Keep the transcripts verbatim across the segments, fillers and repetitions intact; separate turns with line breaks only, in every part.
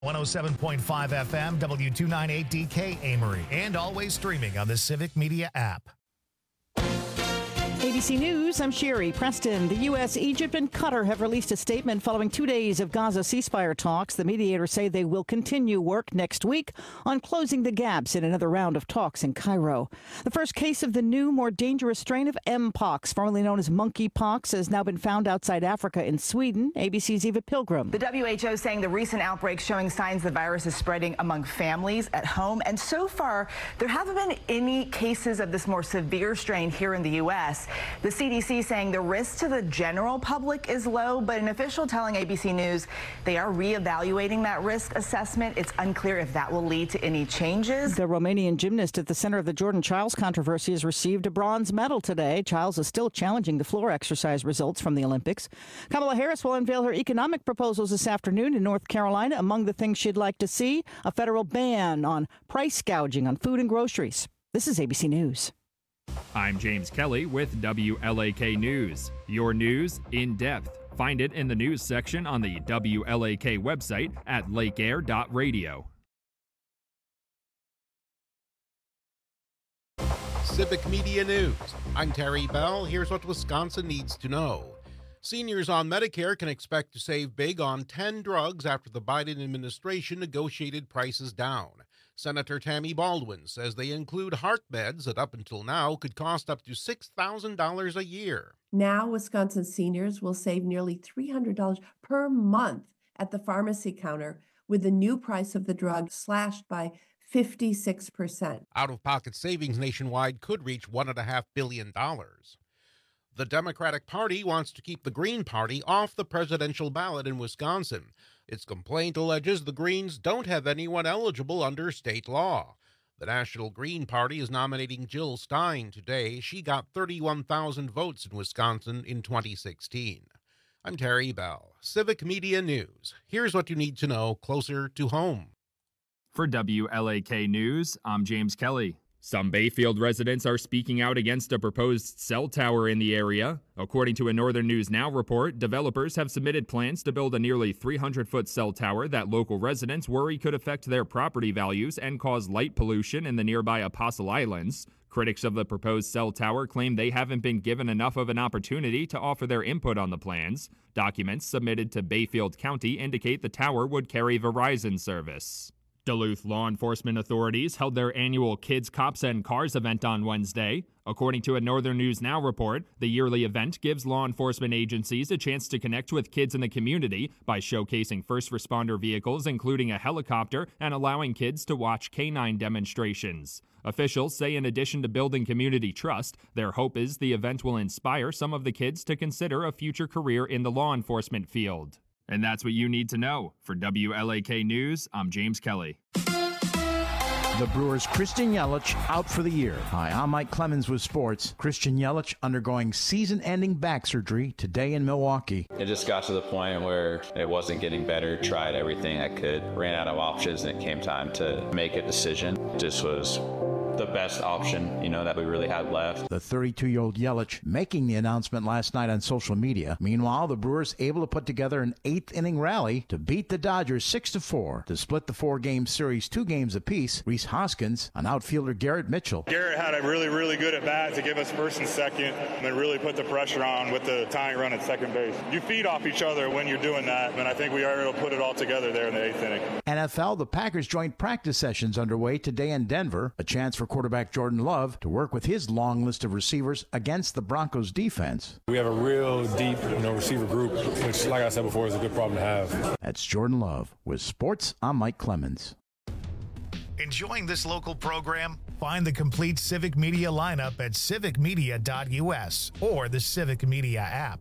one oh seven point five F M, W two ninety-eight D K Amory, and always streaming on the Civic Media app.
A B C News, I'm Sherry Preston. The U S, Egypt, and Qatar have released a statement following two days of Gaza ceasefire talks. The mediators say they will continue work next week on closing the gaps in another round of talks in Cairo. The first case of the new, more dangerous strain of Mpox, formerly known as monkeypox, has now been found outside Africa in Sweden. A B C's Eva Pilgrim.
The W H O saying the recent outbreak showing signs the virus is spreading among families at home. And so far, there haven't been any cases of this more severe strain here in the U S. The C D C saying the risk to the general public is low, but an official telling A B C News they are reevaluating that risk assessment. It's unclear if that will lead to any changes.
The Romanian gymnast at the center of the Jordan Chiles controversy has received a bronze medal today. Chiles is still challenging the floor exercise results from the Olympics. Kamala Harris will unveil her economic proposals this afternoon in North Carolina. Among the things she'd like to see, a federal ban on price gouging on food and groceries. This is A B C News.
I'm James Kelly with W L A K News. Your news in depth. Find it in the news section on the W L A K website at lake air dot radio.
Civic Media News. I'm Terry Bell. Here's what Wisconsin needs to know. Seniors on Medicare can expect to save big on ten drugs after the Biden administration negotiated prices down. Senator Tammy Baldwin says they include heart meds that up until now could cost up to six thousand dollars a year.
Now, Wisconsin seniors will save nearly three hundred dollars per month at the pharmacy counter with the new price of the drug slashed by fifty-six percent.
Out-of-pocket savings nationwide could reach one point five billion dollars. The Democratic Party wants to keep the Green Party off the presidential ballot in Wisconsin. Its complaint alleges the Greens don't have anyone eligible under state law. The National Green Party is nominating Jill Stein today. She got thirty-one thousand votes in Wisconsin in twenty sixteen. I'm Terry Bell, Civic Media News. Here's what you need to know closer to home.
For W L A K News, I'm James Kelly. Some Bayfield residents are speaking out against a proposed cell tower in the area. According to a Northern News Now report, developers have submitted plans to build a nearly three hundred foot cell tower that local residents worry could affect their property values and cause light pollution in the nearby Apostle Islands. Critics of the proposed cell tower claim they haven't been given enough of an opportunity to offer their input on the plans. Documents submitted to Bayfield County indicate the tower would carry Verizon service. Duluth law enforcement authorities held their annual Kids, Cops, and Cars event on Wednesday. According to a Northern News Now report, the yearly event gives law enforcement agencies a chance to connect with kids in the community by showcasing first responder vehicles, including a helicopter, and allowing kids to watch canine demonstrations. Officials say in addition to building community trust, their hope is the event will inspire some of the kids to consider a future career in the law enforcement field. And that's what you need to know. For W L A K News, I'm James Kelly.
The Brewers' Christian Yelich out for the year. Hi, I'm Mike Clemens with sports. Christian Yelich undergoing season-ending back surgery today in Milwaukee.
It just got to the point where it wasn't getting better. Tried everything I could. Ran out of options, and it came time to make a decision. This was the best option, you know, that we really had left.
The thirty-two-year-old Yelich making the announcement last night on social media. Meanwhile, the Brewers able to put together an eighth-inning rally to beat the Dodgers six to four to split the four-game series two games apiece. Rhys Hoskins on outfielder Garrett Mitchell.
Garrett had a really, really good at-bat to give us first and second and then really put the pressure on with the tying run at second base. You feed off each other when you're doing that, and I think we are able to put it all together there in the eighth inning.
N F L, the Packers joint practice sessions underway today in Denver. A chance for quarterback Jordan Love to work with his long list of receivers against the Broncos defense.
We have a real deep, you know, receiver group, which, like I said before, is a good problem to have.
That's Jordan Love. With sports, I'm Mike Clemens.
Enjoying this local program? Find the complete Civic Media lineup at civic media dot u s or the Civic Media app.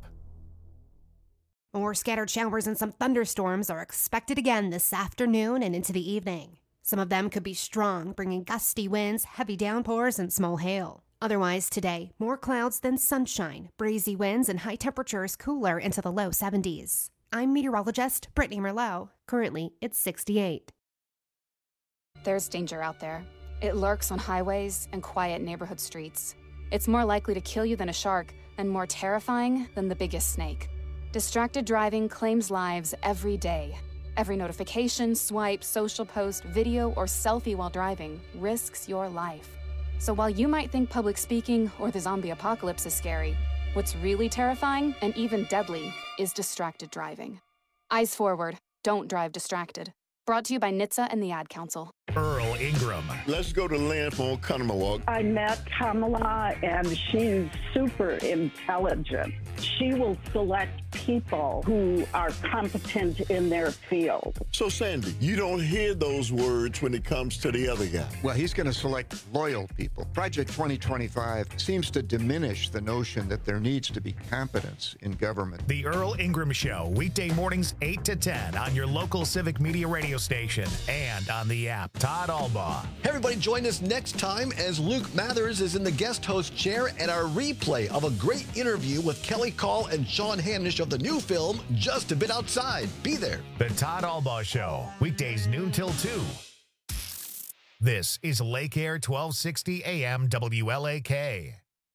More scattered showers and some thunderstorms are expected again this afternoon and into the evening. Some of them could be strong, bringing gusty winds, heavy downpours, and small hail. Otherwise today, more clouds than sunshine, breezy winds, and high temperatures cooler into the low seventies. I'm meteorologist Brittany Merlot. Currently, it's sixty-eight.
There's danger out there. It lurks on highways and quiet neighborhood streets. It's more likely to kill you than a shark and more terrifying than the biggest snake. Distracted driving claims lives every day. Every notification, swipe, social post, video, or selfie while driving risks your life. So while you might think public speaking or the zombie apocalypse is scary, what's really terrifying and even deadly is distracted driving. Eyes forward. Don't drive distracted. Brought to you by N H T S A and the Ad Council.
Earl Ingram.
Let's go to Lynn from Oconomowoc.
I met Kamala, and she's super intelligent. She will select people who are competent in their field.
So, Sandy, you don't hear those words when it comes to the other guy.
Well, he's going to select loyal people. Project twenty twenty-five seems to diminish the notion that there needs to be competence in government.
The Earl Ingram Show, weekday mornings eight to ten on your local Civic Media radio station and on the app. Todd Albaugh.
Hey, everybody, join us next time as Luke Mathers is in the guest host chair and our replay of a great interview with Kelly Call and Sean Hanish of the new film, Just a Bit Outside. Be there.
The Todd Albaugh Show, weekdays noon till two. This is Lake Air twelve sixty A M W L A K.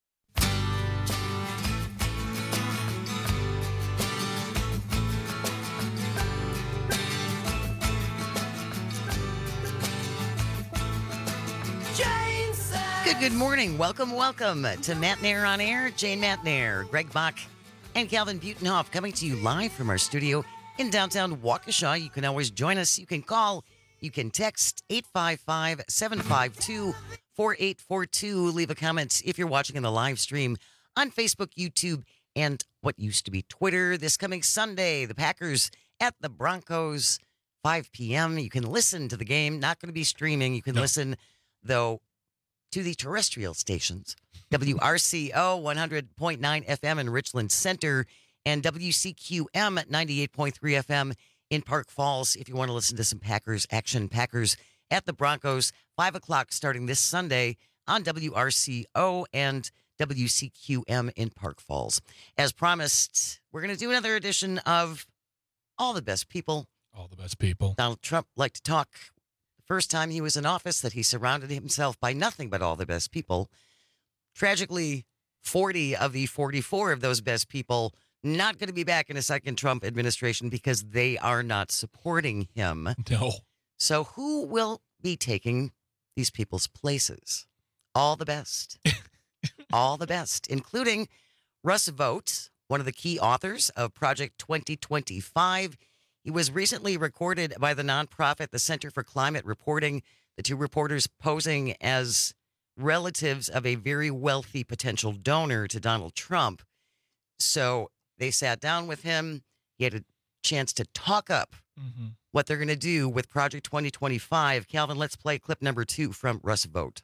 Good, good morning. Welcome, welcome to Matt Nair on Air. Jane Matt Nair, Greg Bach, and Calvin Butenhoff coming to you live from our studio in downtown Waukesha. You can always join us. You can call. You can text eight five five, seven five two, four eight four two. Leave a comment if you're watching in the live stream on Facebook, YouTube, and what used to be Twitter. This coming Sunday, the Packers at the Broncos, five p.m. You can listen to the game. Not going to be streaming. You can no. listen, though, to the terrestrial stations, W R C O one hundred point nine F M in Richland Center and W C Q M at ninety-eight point three F M in Park Falls. If you want to listen to some Packers action, Packers at the Broncos, five o'clock starting this Sunday on W R C O and W C Q M in Park Falls. As promised, we're going to do another edition of All the Best People.
All the Best People.
Donald Trump liked to talk first time he was in office that he surrounded himself by nothing but all the best people. Tragically, forty of the forty-four of those best people not going to be back in a second Trump administration because they are not supporting him.
No.
So who will be taking these people's places? All the best. All the best, including Russ Vought, one of the key authors of Project twenty twenty-five. He was recently recorded by the nonprofit, the Center for Climate Reporting, the two reporters posing as relatives of a very wealthy potential donor to Donald Trump. So they sat down with him. He had a chance to talk up mm-hmm. what they're going to do with Project twenty twenty-five. Calvin, let's play clip number two from Russ Vought.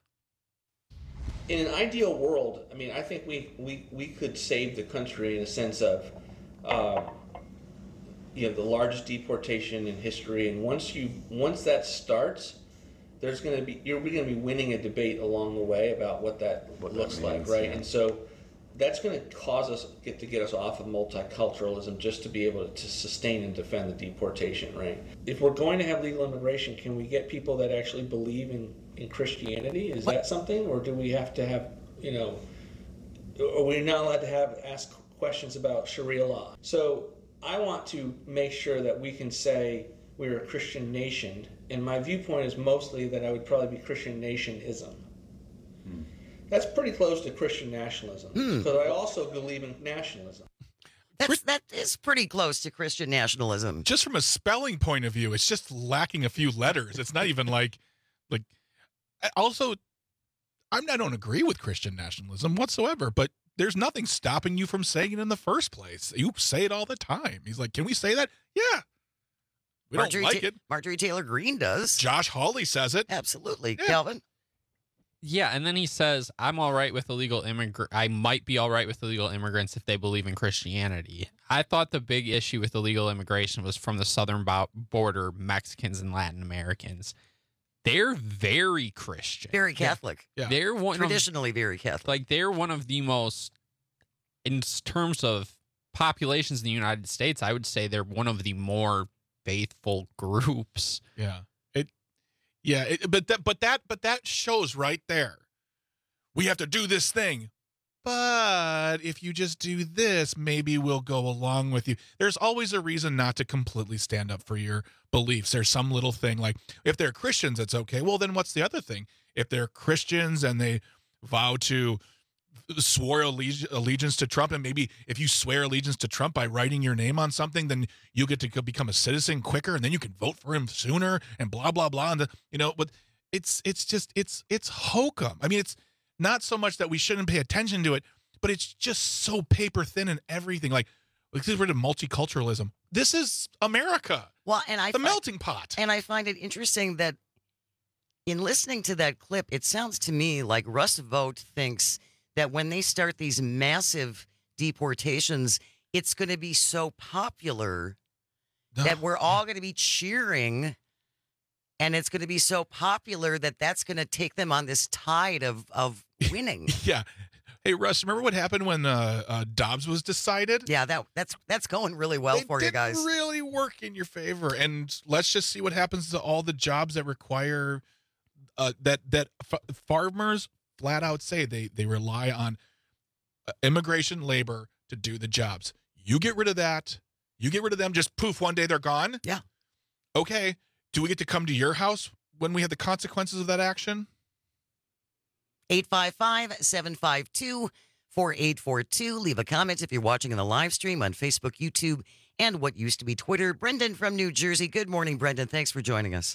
In an ideal world, I mean, I think we, we, we could save the country in a sense of... Uh, you know, the largest deportation in history, and once you once that starts, there's going to be you're going to be winning a debate along the way about what that what looks that means, like, right? Yeah. And so that's going to cause us get to get us off of multiculturalism just to be able to sustain and defend the deportation, right? If we're going to have legal immigration, can we get people that actually believe in, in Christianity? Is what? that something, or do we have to have, you know, are we not allowed to have ask questions about Sharia law? So I want to make sure that we can say we're a Christian nation, and my viewpoint is mostly that I would probably be Christian nationism. Hmm. That's pretty close to Christian nationalism, because hmm. I also believe in nationalism.
That's, that is pretty close to Christian nationalism.
Just from a spelling point of view, it's just lacking a few letters. It's not even like, like. Also, I'm, I don't agree with Christian nationalism whatsoever, but there's nothing stopping you from saying it in the first place. You say it all the time. He's like, can we say that? Yeah. We
Marjorie
don't like
Ta-
it.
Marjorie Taylor Greene does.
Josh Hawley says it.
Absolutely.
Yeah.
Calvin?
Yeah, and then he says, I'm all right with illegal immigrant. I might be all right with illegal immigrants if they believe in Christianity. I thought the big issue with illegal immigration was from the southern border, Mexicans and Latin Americans. They're very Christian.
Very Catholic.
Yeah. They're one
Traditionally
of,
very Catholic.
Like, they're one of the most, in terms of populations in the United States, I would say they're one of the more faithful groups.
Yeah. It, yeah, it, but that, but that, but that shows right there. We have to do this thing. but if you just do this, maybe we'll go along with you. There's always a reason not to completely stand up for your beliefs. There's some little thing like if they're Christians, it's okay. Well, then what's the other thing? If they're Christians and they vow to swore alleg- allegiance to Trump, and maybe if you swear allegiance to Trump by writing your name on something, then you get to go become a citizen quicker, and then you can vote for him sooner, and blah blah blah. And the, you know, but it's it's just it's it's hokum. I mean, it's not so much that we shouldn't pay attention to it, but it's just so paper thin and everything. Like, let's get rid of multiculturalism. This is America.
Well, and I
the
find,
melting pot.
And I find it interesting that in listening to that clip, it sounds to me like Russ Vought thinks that when they start these massive deportations, it's going to be so popular no. that we're all going to be cheering, and it's going to be so popular that that's going to take them on this tide of of winning.
Yeah. Hey, Russ, remember what happened when uh, uh, Dobbs was decided?
Yeah, that that's that's going really well
they
for you guys.
It really work in your favor, and let's just see what happens to all the jobs that require uh, that that f- farmers flat out say they they rely on uh, immigration labor to do the jobs. You get rid of that. You get rid of them. Just poof, one day they're gone.
Yeah.
Okay. Do we get to come to your house when we have the consequences of that action?
eight five five, seven five two, four eight four two. Leave a comment if you're watching in the live stream on Facebook, YouTube, and what used to be Twitter. Brendan from New Jersey. Good morning, Brendan. Thanks for joining us.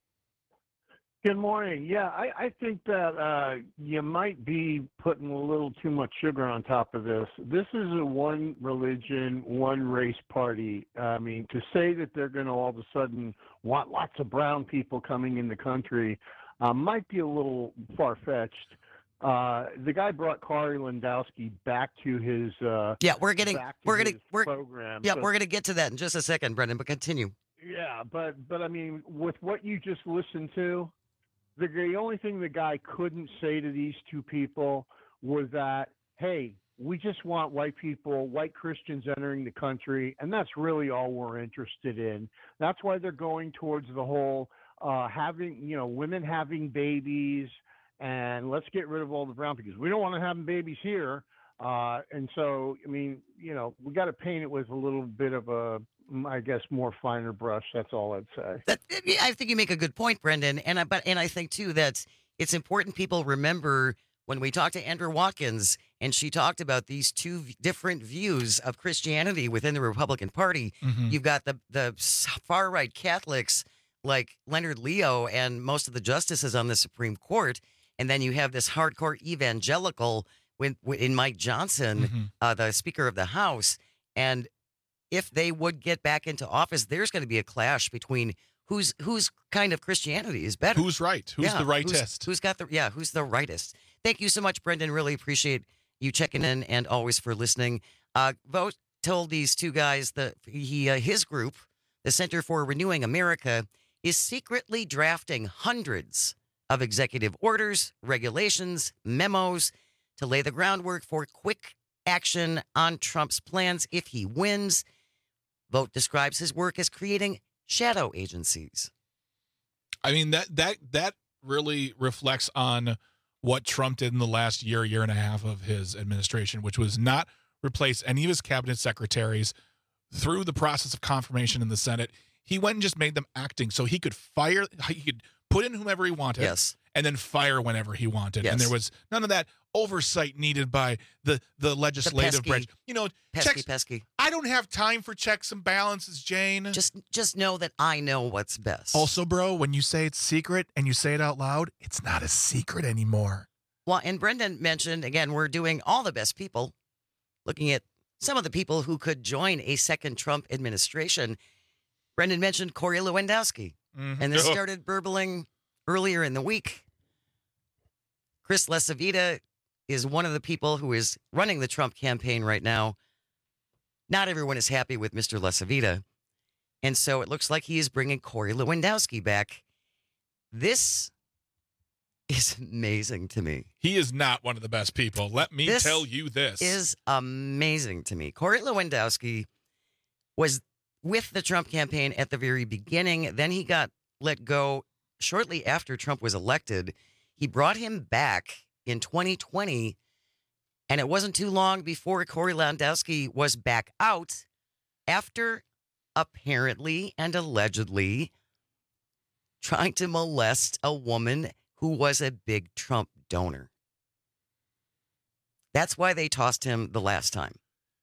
Good morning. Yeah, I, I think that uh, you might be putting a little too much sugar on top of this. This is a one religion, one race party. I mean, to say that they're going to all of a sudden want lots of brown people coming in the country uh, might be a little far-fetched. Uh, the guy brought Corey Lewandowski back to his uh,
yeah. We're getting we're gonna we're
program.
yeah
so,
we're gonna get to that in just a second, Brendan. But continue.
Yeah, but but I mean, with what you just listened to, the the only thing the guy couldn't say to these two people was that, hey, we just want white people, white Christians entering the country, and that's really all we're interested in. That's why they're going towards the whole uh, having you know women having babies. And let's get rid of all the brown because we don't want to have babies here. Uh, and so, I mean, you know, we got to paint it with a little bit of a, I guess, more finer brush. That's all I'd say.
That, I think you make a good point, Brendan. And I, but and I think too that it's important people remember when we talked to Andrew Watkins and she talked about these two different views of Christianity within the Republican Party. Mm-hmm. You've got the the far right Catholics like Leonard Leo and most of the justices on the Supreme Court. And then you have this hardcore evangelical with, in Mike Johnson, mm-hmm. uh, the Speaker of the House. And if they would get back into office, there's going to be a clash between who's whose kind of Christianity is better.
Who's right? Who's
yeah,
the rightist?
Who's, who's got the yeah? Who's the rightist? Thank you so much, Brendan. Really appreciate you checking in and always for listening. Uh, Vought told these two guys that he uh, his group, the Center for Renewing America, is secretly drafting hundreds of executive orders, regulations, memos to lay the groundwork for quick action on Trump's plans if he wins. Vought describes his work as creating shadow agencies.
I mean, that that that really reflects on what Trump did in the last year, year and a half of his administration, which was not replace any of his cabinet secretaries through the process of confirmation in the Senate. He went and just made them acting so he could fire, he could put in whomever he wanted,
yes,
and then fire whenever he wanted.
Yes.
And there was none of that oversight needed by the, the legislative
the pesky,
branch. You know,
pesky,
checks,
pesky.
I don't have time for checks and balances, Jane.
Just just know that I know what's best.
Also, bro, when you say it's secret and you say it out loud, it's not a secret anymore.
Well, and Brendan mentioned, again, we're doing all the best people, looking at some of the people who could join a second Trump administration. Brendan mentioned Corey Lewandowski.
Mm-hmm.
And this started burbling earlier in the week. Chris LaCivita is one of the people who is running the Trump campaign right now. Not everyone is happy with Mister LaCivita. And so it looks like he is bringing Corey Lewandowski back. This is amazing to me.
He is not one of the best people. Let me
this
tell you this.
is amazing to me. Corey Lewandowski was with the Trump campaign at the very beginning. Then he got let go shortly after Trump was elected. He brought him back in twenty twenty And it wasn't too long before Corey Lewandowski was back out after apparently and allegedly trying to molest a woman who was a big Trump donor. That's why they tossed him the last time.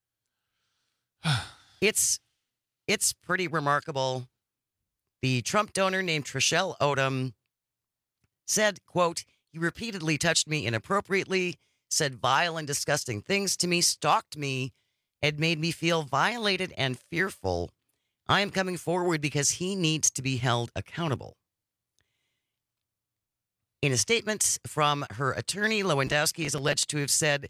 It's it's pretty remarkable. The Trump donor named Trishelle Odom said, quote, "He repeatedly touched me inappropriately, said vile and disgusting things to me, stalked me, and made me feel violated and fearful. I am coming forward because he needs to be held accountable." In a statement from her attorney, Lewandowski is alleged to have said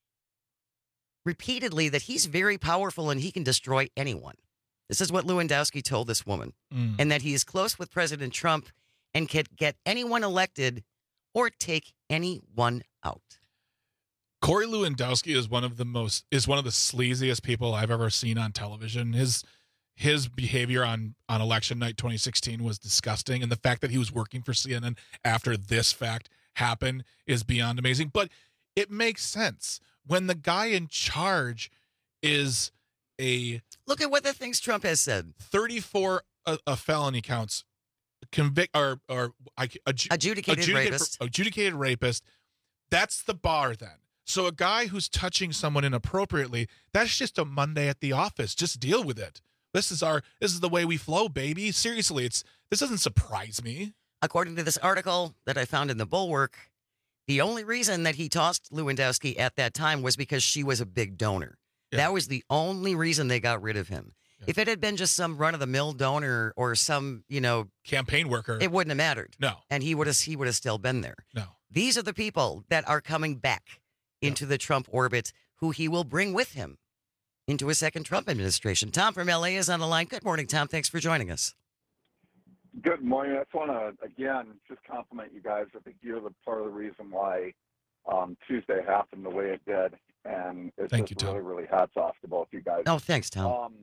repeatedly that he's very powerful and he can destroy anyone. This is what Lewandowski told this woman.
Mm.
And that he is close with President Trump and can get anyone elected or take anyone out.
Corey Lewandowski is one of the most is one of the sleaziest people I've ever seen on television. His his behavior on, on election night twenty sixteen was disgusting, and the fact that he was working for C N N after this fact happened is beyond amazing. But it makes sense when the guy in charge is a
look at what the things Trump has said.
thirty-four uh, uh, felony counts, convict or or adju-
adjudicated, adjudicated rapist.
Adjudicated rapist. That's the bar then. So a guy who's touching someone inappropriately, that's just a Monday at the office. Just deal with it. This is our this is the way we flow, baby. Seriously, it's this doesn't surprise me.
According to this article that I found in the Bulwark, the only reason that he tossed Lewandowski at that time was because she was a big donor. Yeah. That was the only reason they got rid of him. Yeah. If it had been just some run-of-the-mill donor or some, you know,
campaign worker,
it wouldn't have mattered.
No.
And he would have he would have still been there.
No.
These are the people that are coming back into yeah. the Trump orbit, who he will bring with him into a second Trump administration. Tom from L A is on the line. Good morning, Tom. Thanks for joining us.
Good morning. I just want to, again, just compliment you guys. I think you're the part of the reason why um, Tuesday happened the way it did. And it's
Thank
just
you,
really, really hats off to both you guys.
Oh, thanks, Tom.
Um,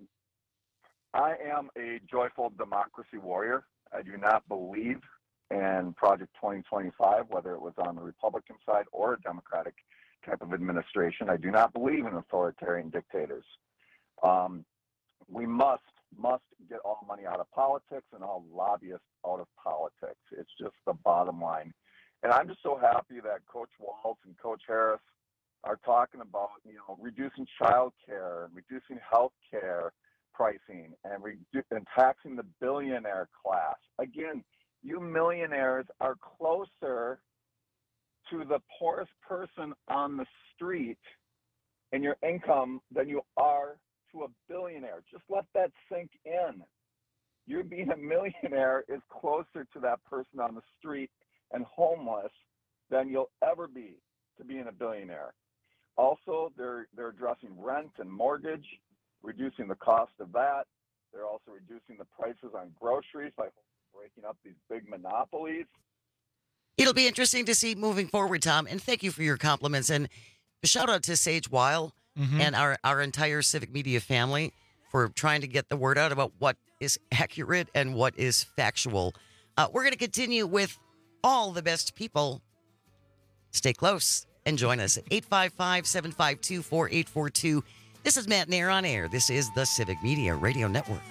I am a joyful democracy warrior. I do not believe in Project twenty twenty-five, whether it was on the Republican side or a Democratic type of administration. I do not believe in authoritarian dictators. Um, we must, must get all money out of politics and all lobbyists out of politics. It's just the bottom line. And I'm just so happy that Coach Walz and Coach Harris are talking about, you know, reducing child care and reducing health care pricing and, redu- and taxing the billionaire class. Again, you millionaires are closer to the poorest person on the street in your income than you are to a billionaire. Just let that sink in. You being a millionaire is closer to that person on the street and homeless than you'll ever be to being a billionaire. Also, they're they're addressing rent and mortgage, reducing the cost of that. They're also reducing the prices on groceries by breaking up these big monopolies.
It'll be interesting to see moving forward, Tom, and thank you for your compliments. And a shout out to Sage Weil mm-hmm. and our, our entire Civic Media family for trying to get the word out about what is accurate and what is factual. Uh, we're going to continue with all the best people. Stay close and join us at eight five five, seven five two, four eight four two. This is Matt Nair on Air. This is the Civic Media Radio Network.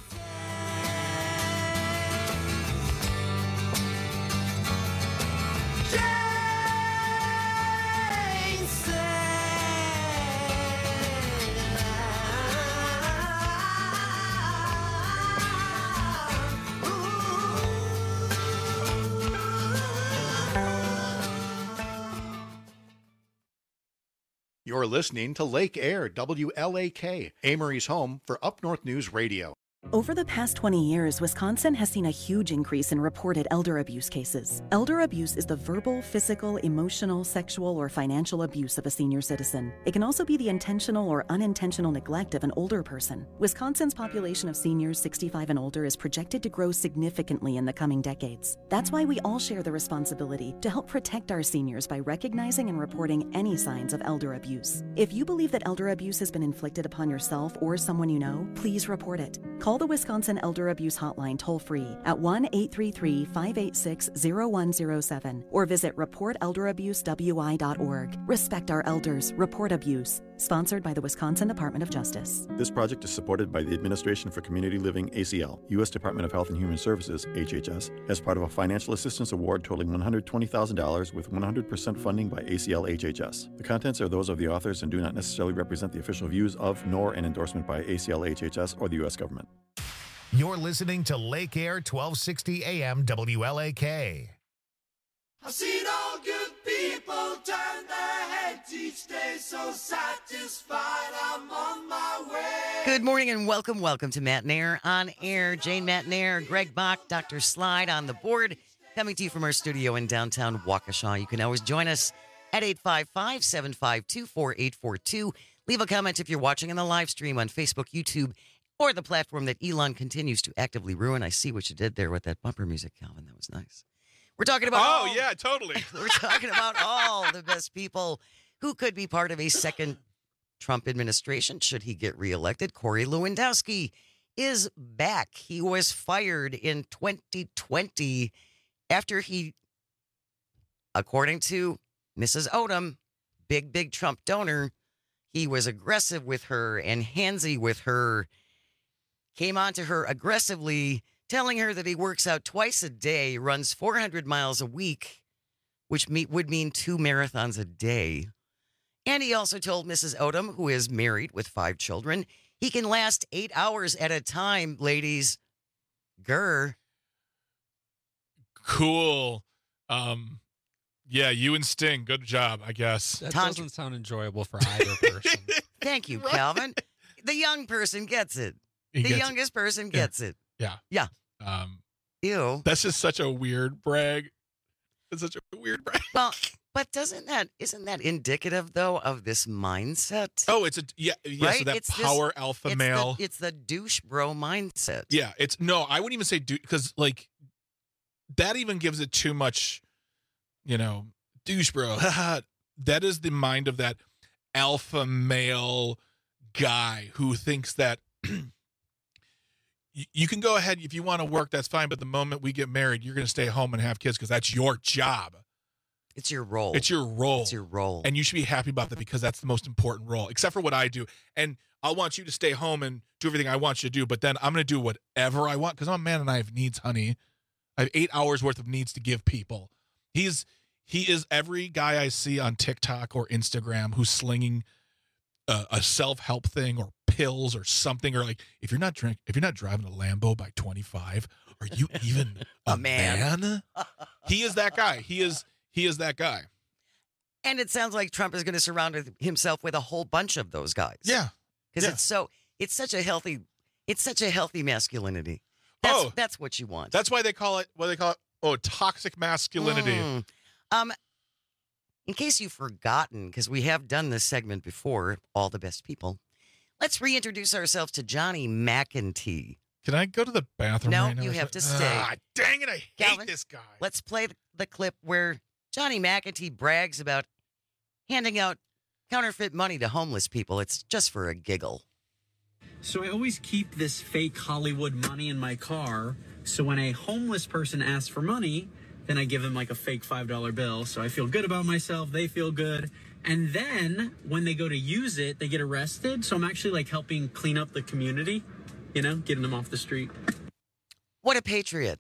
You're listening to Lake Air, W L A K, Amory's home for Up North News Radio.
Over the past twenty years, Wisconsin has seen a huge increase in reported elder abuse cases. Elder abuse is the verbal, physical, emotional, sexual, or financial abuse of a senior citizen. It can also be the intentional or unintentional neglect of an older person. Wisconsin's population of seniors sixty-five and older is projected to grow significantly in the coming decades. That's why we all share the responsibility to help protect our seniors by recognizing and reporting any signs of elder abuse. If you believe that elder abuse has been inflicted upon yourself or someone you know, please report it. Call Call the Wisconsin Elder Abuse Hotline toll-free at one eight three three, five eight six, zero one zero seven or visit report elder abuse w i dot org. Respect our elders. Report abuse. Sponsored by the Wisconsin Department of Justice.
This project is supported by the Administration for Community Living, A C L, U S Department of Health and Human Services, H H S, as part of a financial assistance award totaling one hundred twenty thousand dollars with one hundred percent funding by A C L H H S. The contents are those of the authors and do not necessarily represent the official views of nor an endorsement by A C L H H S or the U S government.
You're listening to Lake Air twelve sixty A M W L A K.
I've seen all good people turn their heads each day, so satisfied I'm on my way.
Good morning and welcome, welcome to Matt Nair on Air. Jane Matt Nair, Greg Bach, Doctor Slide on the board, coming to you from our studio in downtown Waukesha. You can always join us at eight five five, seven five two, four eight four two. Leave a comment if you're watching on the live stream on Facebook, YouTube, or the platform that Elon continues to actively ruin. I see what you did there with that bumper music, Calvin. That was nice. We're talking about
Oh,
all,
yeah, totally.
We're talking about all the best people who could be part of a second Trump administration should he get reelected. Corey Lewandowski is back. He was fired in twenty twenty after he, according to Missus Odom, big, big Trump donor, he was aggressive with her and handsy with her, came on to her aggressively, telling her that he works out twice a day, runs four hundred miles a week, which me- would mean two marathons a day. And he also told Missus Odom, who is married with five children, he can last eight hours at a time, ladies. Grr.
Cool. Um, yeah, you and Sting, good job, I guess.
That doesn't sound enjoyable for either person.
Thank you, Calvin. The young person gets it.
He
the
gets it.
youngest person
Yeah.
gets it.
Yeah.
Yeah.
Um,
Ew.
That's just such a weird brag. It's such a weird brag.
Well, but doesn't that isn't that indicative though of this mindset?
Oh, it's a yeah, yeah.
Right?
So that
It's this-
power alpha
it's
male.
The, it's the douche bro mindset.
Yeah, it's no. I wouldn't even say dude because like that even gives it too much. You know, douche bro. That is the mind of that alpha male guy who thinks that. You can go ahead if you want to work, that's fine. But the moment we get married, you're going to stay home and have kids because that's your job.
It's your role.
It's your role.
It's your role.
And you should be happy about that because that's the most important role, except for what I do. And I want you to stay home and do everything I want you to do. But then I'm going to do whatever I want because I'm a man and I have needs, honey. I have eight hours worth of needs to give people. He's he is every guy I see on TikTok or Instagram who's slinging a, a self-help thing or pills or something, or like if you're not drink if you're not driving a Lambo by twenty-five, are you even a,
A man.
man? He is that guy. He is he is that guy.
And it sounds like Trump is going to surround himself with a whole bunch of those guys.
Yeah.
Because
Yeah.
it's so it's such a healthy it's such a healthy masculinity. That's,
Oh.
that's what you want.
That's why they call it what they call it. Oh, toxic masculinity.
Mm. Um, in case you've forgotten, because we have done this segment before, all the best people. Let's reintroduce ourselves to Johnny McEntee.
Can I go to the bathroom
No,
right now?
you
or
have
something?
to stay.
Ah, dang it, I hate
Calvin,
this guy.
Let's play the, the clip where Johnny McEntee brags about handing out counterfeit money to homeless people. It's just for a giggle.
So I always keep this fake Hollywood money in my car. So when a homeless person asks for money, then I give them like a fake five dollar bill. So I feel good about myself. They feel good. And then when they go to use it, they get arrested. So I'm actually like helping clean up the community, you know, getting them off the street.
What a patriot.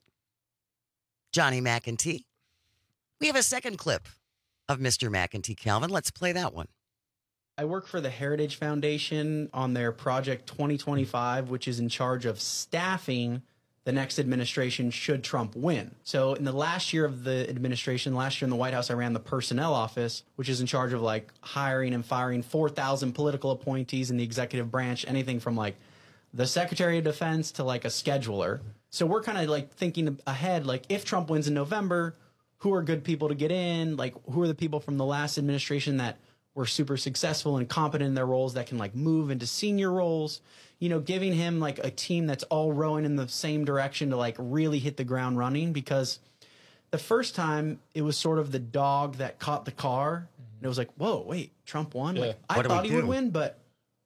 Johnny McEntee. We have a second clip of Mister McEntee, Calvin. Let's play that one.
I work for the Heritage Foundation on their Project twenty twenty-five, which is in charge of staffing the next administration should Trump win. So in the last year of the administration, last year in the White House, I ran the personnel office, which is in charge of like hiring and firing four thousand political appointees in the executive branch, anything from like the Secretary of Defense to like a scheduler. So we're kind of like thinking ahead, like if Trump wins in November, who are good people to get in? Like who are the people from the last administration that were super successful and competent in their roles that can like move into senior roles, you know, giving him like a team that's all rowing in the same direction to like really hit the ground running. Because the first time it was sort of the dog that caught the car and it was like, whoa, wait, Trump won.
Yeah.
Like I
What do
thought
we
he would
do?
win, but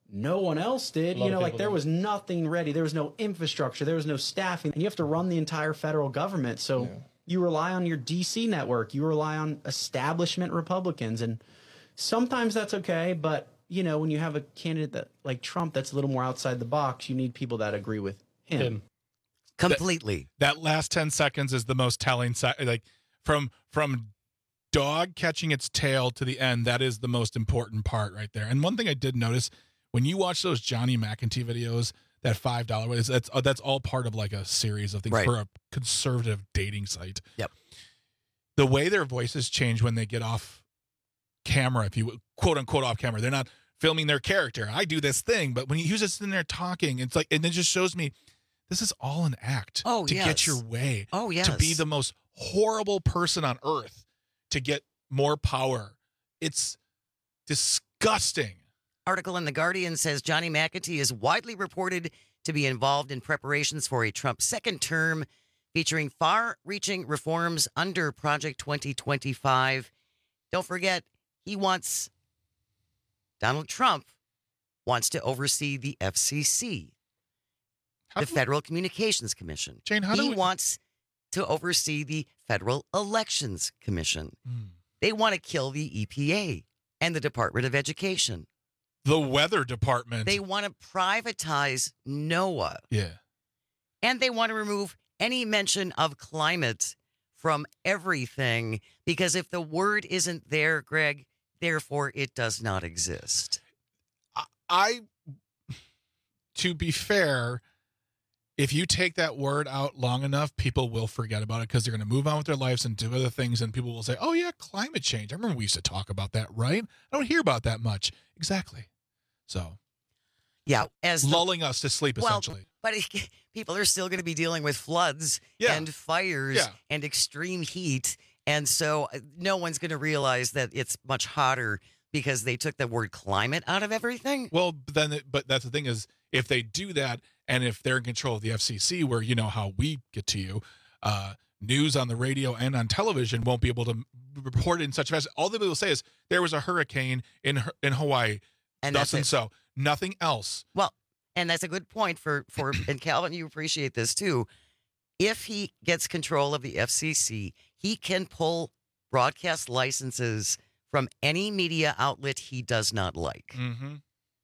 no one else did.
A lot
You know,
of
like
people
there
did.
was nothing ready. There was no infrastructure. There was no staffing. And you have to run the entire federal government. So
Yeah.
you rely on your D C network. You rely on establishment Republicans. And sometimes that's okay. But, you know, when you have a candidate that like Trump that's a little more outside the box, you need people that agree with him.
Him.
Completely.
That, that last ten seconds is the most telling. Se- like from from dog catching its tail to the end, that is the most important part right there. And one thing I did notice when you watch those Johnny McEntee videos, that five dollar is that's uh, that's all part of like a series of things
Right.
for a conservative dating site.
Yep.
The way their voices change when they get off camera, if you quote unquote off camera, they're not filming their character. I do this thing, but when he was just in there talking, it's like, and it just shows me this is all an act
Oh,
to
yes.
get your way.
Oh, yes.
To be the most horrible person on earth to get more power. It's disgusting.
Article in The Guardian says Johnny McEntee is widely reported to be involved in preparations for a Trump second term, featuring far-reaching reforms under Project twenty twenty-five. Don't forget, he wants, Donald Trump wants to oversee the F C C, the Federal Communications Commission.
Jane, how
he
do we-
wants to oversee the Federal Elections Commission. They want to kill the E P A and the Department of Education.
The weather department.
They want to privatize NOAA.
Yeah.
And they want to remove any mention of climate from everything because if the word isn't there, Greg, therefore it does not exist.
I, to be fair, if you take that word out long enough, people will forget about it because they're going to move on with their lives and do other things. And people will say, oh, yeah, climate change. I remember we used to talk about that, right? I don't hear about that much. Exactly. So,
yeah, as the-
lulling us to sleep,
well,
essentially.
but it, people are still going to be dealing with floods
Yeah.
and fires
Yeah.
and extreme heat. And so uh, no one's going to realize that it's much hotter because they took the word climate out of everything.
Well, but then, but that's the thing is, if they do that, and if they're in control of the F C C, where you know how we get to you, uh, news on the radio and on television won't be able to report it in such a fashion. All they will say is there was a hurricane in in Hawaii,
And
thus
that's
and
it.
so. Nothing else.
Well, and that's a good point for, for and Calvin, you appreciate this too. If he gets control of the F C C, he can pull broadcast licenses from any media outlet he does not like.
Mm-hmm.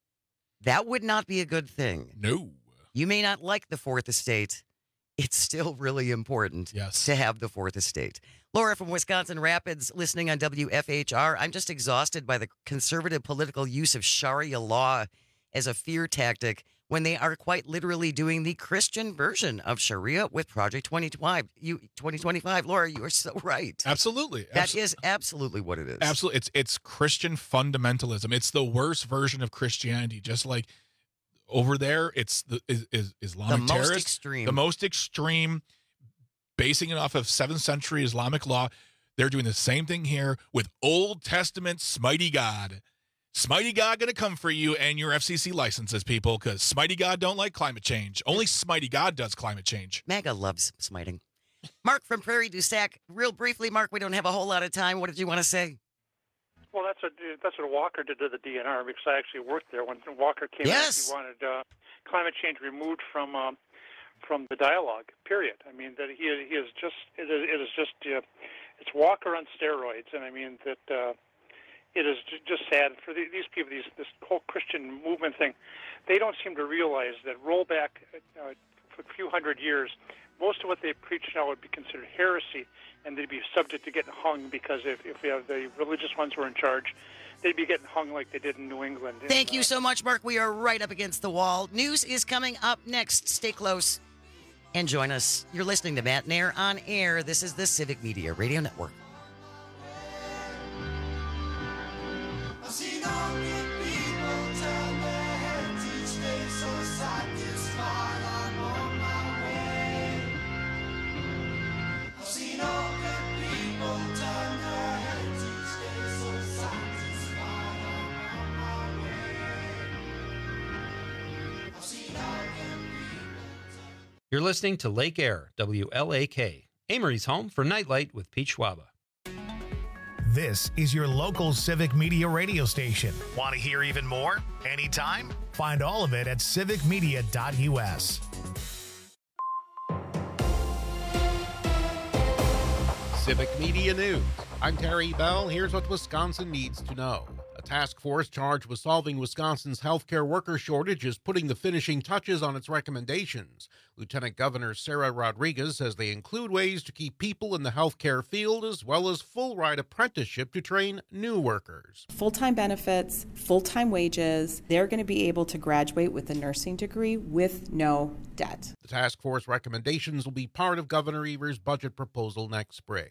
That would not be a good thing.
No.
You may not like the Fourth Estate. It's still really important
yes.
to have the Fourth Estate. Laura from Wisconsin Rapids, listening on W F H R. I'm just exhausted by the conservative political use of Sharia law as a fear tactic when they are quite literally doing the Christian version of Sharia with Project twenty twenty-five. You, twenty twenty-five. Laura, you are so right.
Absolutely.
That
Abso-
is absolutely what it is.
Absolutely. It's it's Christian fundamentalism. It's the worst version of Christianity. Just like over there, it's the is, is Islamic
The most
terrorists,
extreme.
the most extreme, basing it off of seventh century Islamic law. They're doing the same thing here with Old Testament Smitey God. Smitey God going to come for you and your F C C licenses, people, because Smitey God don't like climate change. Only Smitey God does climate change.
MAGA loves smiting. Mark from Prairie du Sac. Real briefly, Mark, we don't have a whole lot of time. What did you want to say?
Well, that's what that's what Walker did to the D N R because I actually worked there when Walker came
Yes.
out. He wanted uh, climate change removed from um, from the dialogue. Period. I mean that he he is just it is, it is just uh, it's Walker on steroids, and I mean that uh, it is ju- just sad for the, these people. These this whole Christian movement thing, they don't seem to realize that roll back uh, for a few hundred years. Most of what they preach now would be considered heresy, and they'd be subject to getting hung because if, if we have the religious ones who are in charge, they'd be getting hung like they did in New England.
Thank you so much, Mark. We are right up against the wall. News is coming up next. Stay close and join us. You're listening to Matt Nair on Air. This is the Civic Media Radio Network.
I've seen all good people turn their heads each day, so satisfied I'm on my way. I've seen all good people turn their heads each day, so satisfied I'm on my way. I've seen all good
You're listening to Lake Air, W L A K, Amory's home for Nightlight with Pete Schwaba.
This is your local Civic Media radio station. Want to hear even more? Anytime? Find all of it at civic media dot U S.
Civic Media News. I'm Terry Bell. Here's what Wisconsin needs to know. A task force charged with solving Wisconsin's healthcare worker shortage is putting the finishing touches on its recommendations. Lieutenant Governor Sarah Rodriguez says they include ways to keep people in the healthcare field as well as full-ride apprenticeship to train new workers.
Full-time benefits, full-time wages. They're going to be able to graduate with a nursing degree with no debt.
The task force recommendations will be part of Governor Evers' budget proposal next spring.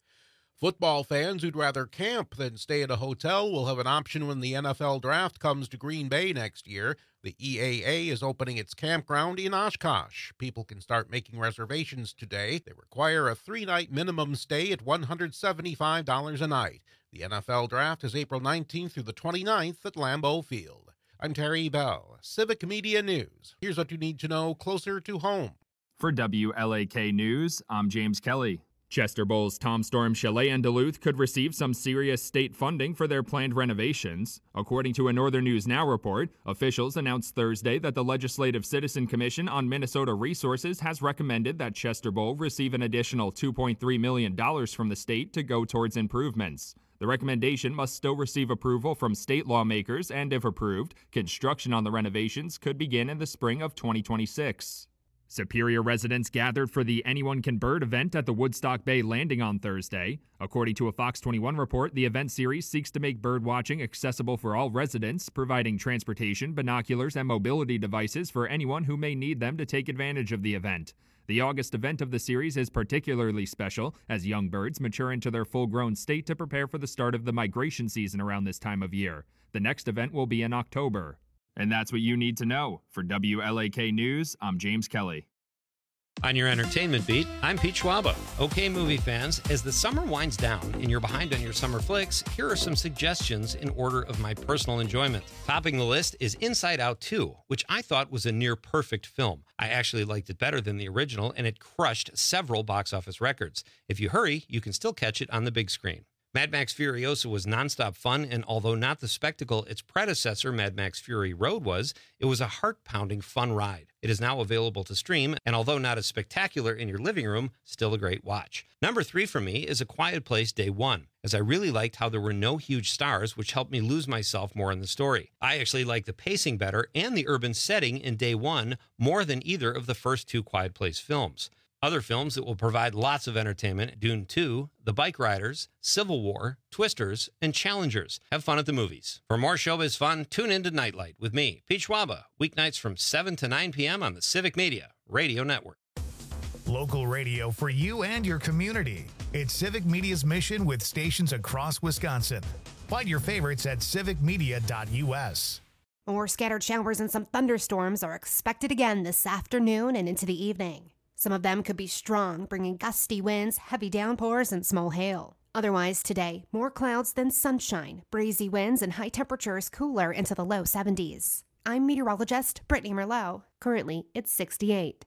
Football fans who'd rather camp than stay at a hotel will have an option when the N F L draft comes to Green Bay next year. The E A A is opening its campground in Oshkosh. People can start making reservations today. They require a three-night minimum stay at one hundred seventy-five dollars a night. The N F L draft is April nineteenth through the twenty-ninth at Lambeau Field. I'm Terry Bell, Civic Media News. Here's what you need to know closer to home.
For W L A K News, I'm James Kelly. Chester Bowles Tom Storm Chalet in Duluth could receive some serious state funding for their planned renovations. According to a Northern News Now report, officials announced Thursday that the Legislative Citizen Commission on Minnesota Resources has recommended that Chester Bowl receive an additional two point three million dollars from the state to go towards improvements. The recommendation must still receive approval from state lawmakers, and if approved, construction on the renovations could begin in the spring of twenty twenty-six. Superior residents gathered for the Anyone Can Bird event at the Woodstock Bay Landing on Thursday. According to a Fox twenty-one report, the event series seeks to make bird watching accessible for all residents, providing transportation, binoculars, and mobility devices for anyone who may need them to take advantage of the event. The August event of the series is particularly special, as young birds mature into their full-grown state to prepare for the start of the migration season around this time of year. The next event will be in October. And that's what you need to know. For W L A K News, I'm James Kelly.
On your entertainment beat, I'm Pete Schwaba. Okay, movie fans, as the summer winds down and you're behind on your summer flicks, here are some suggestions in order of my personal enjoyment. Topping the list is Inside Out two, which I thought was a near-perfect film. I actually liked it better than the original, and it crushed several box office records. If you hurry, you can still catch it on the big screen. Mad Max Furiosa was nonstop fun, and although not the spectacle its predecessor, Mad Max Fury Road, was, it was a heart-pounding fun ride. It is now available to stream, and although not as spectacular in your living room, still a great watch. Number three for me is A Quiet Place Day One, as I really liked how there were no huge stars, which helped me lose myself more in the story. I actually like the pacing better and the urban setting in Day One more than either of the first two Quiet Place films. Other films that will provide lots of entertainment: Dune two, The Bike Riders, Civil War, Twisters, and Challengers. Have fun at the movies. For more showbiz fun, tune in to Nightlight with me, Pete Schwaba, weeknights from seven to nine p.m. on the Civic Media Radio Network.
Local radio for you and your community. It's Civic Media's mission with stations across Wisconsin. Find your favorites at civic media dot U S.
More scattered showers and some thunderstorms are expected again this afternoon and into the evening. Some of them could be strong, bringing gusty winds, heavy downpours, and small hail. Otherwise today, more clouds than sunshine, breezy winds, and high temperatures cooler into the low seventies. I'm meteorologist Brittany Merlot. Currently, it's sixty-eight.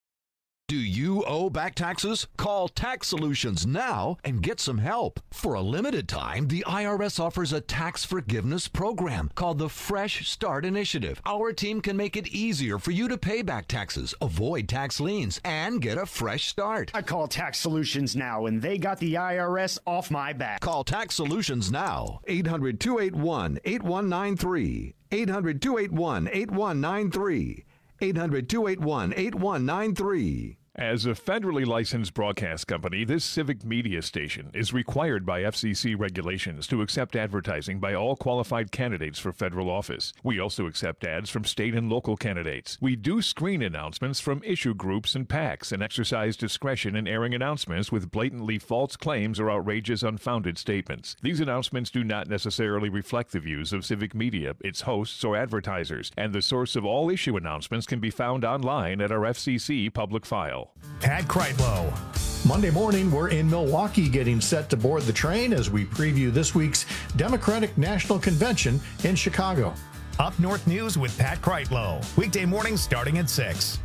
Do you owe back taxes? Call Tax Solutions now and get some help. For a limited time, the I R S offers a tax forgiveness program called the Fresh Start Initiative. Our team can make it easier for you to pay back taxes, avoid tax liens, and get a fresh start.
I call Tax Solutions now, and they got the I R S off my back.
Call Tax Solutions now. eight hundred, two eight one, eight one nine three. eight hundred, two eight one, eight one nine three. eight hundred, two eight one, eight one nine three.
As a federally licensed broadcast company, this Civic Media station is required by F C C regulations to accept advertising by all qualified candidates for federal office. We also accept ads from state and local candidates. We do screen announcements from issue groups and PACs and exercise discretion in airing announcements with blatantly false claims or outrageous, unfounded statements. These announcements do not necessarily reflect the views of Civic Media, its hosts, or advertisers, and the source of all issue announcements can be found online at our F C C public file.
Pat Kreitlow.
Monday morning, we're in Milwaukee getting set to board the train as we preview this week's Democratic National Convention in Chicago.
Up North News with Pat Kreitlow. Weekday mornings starting at six.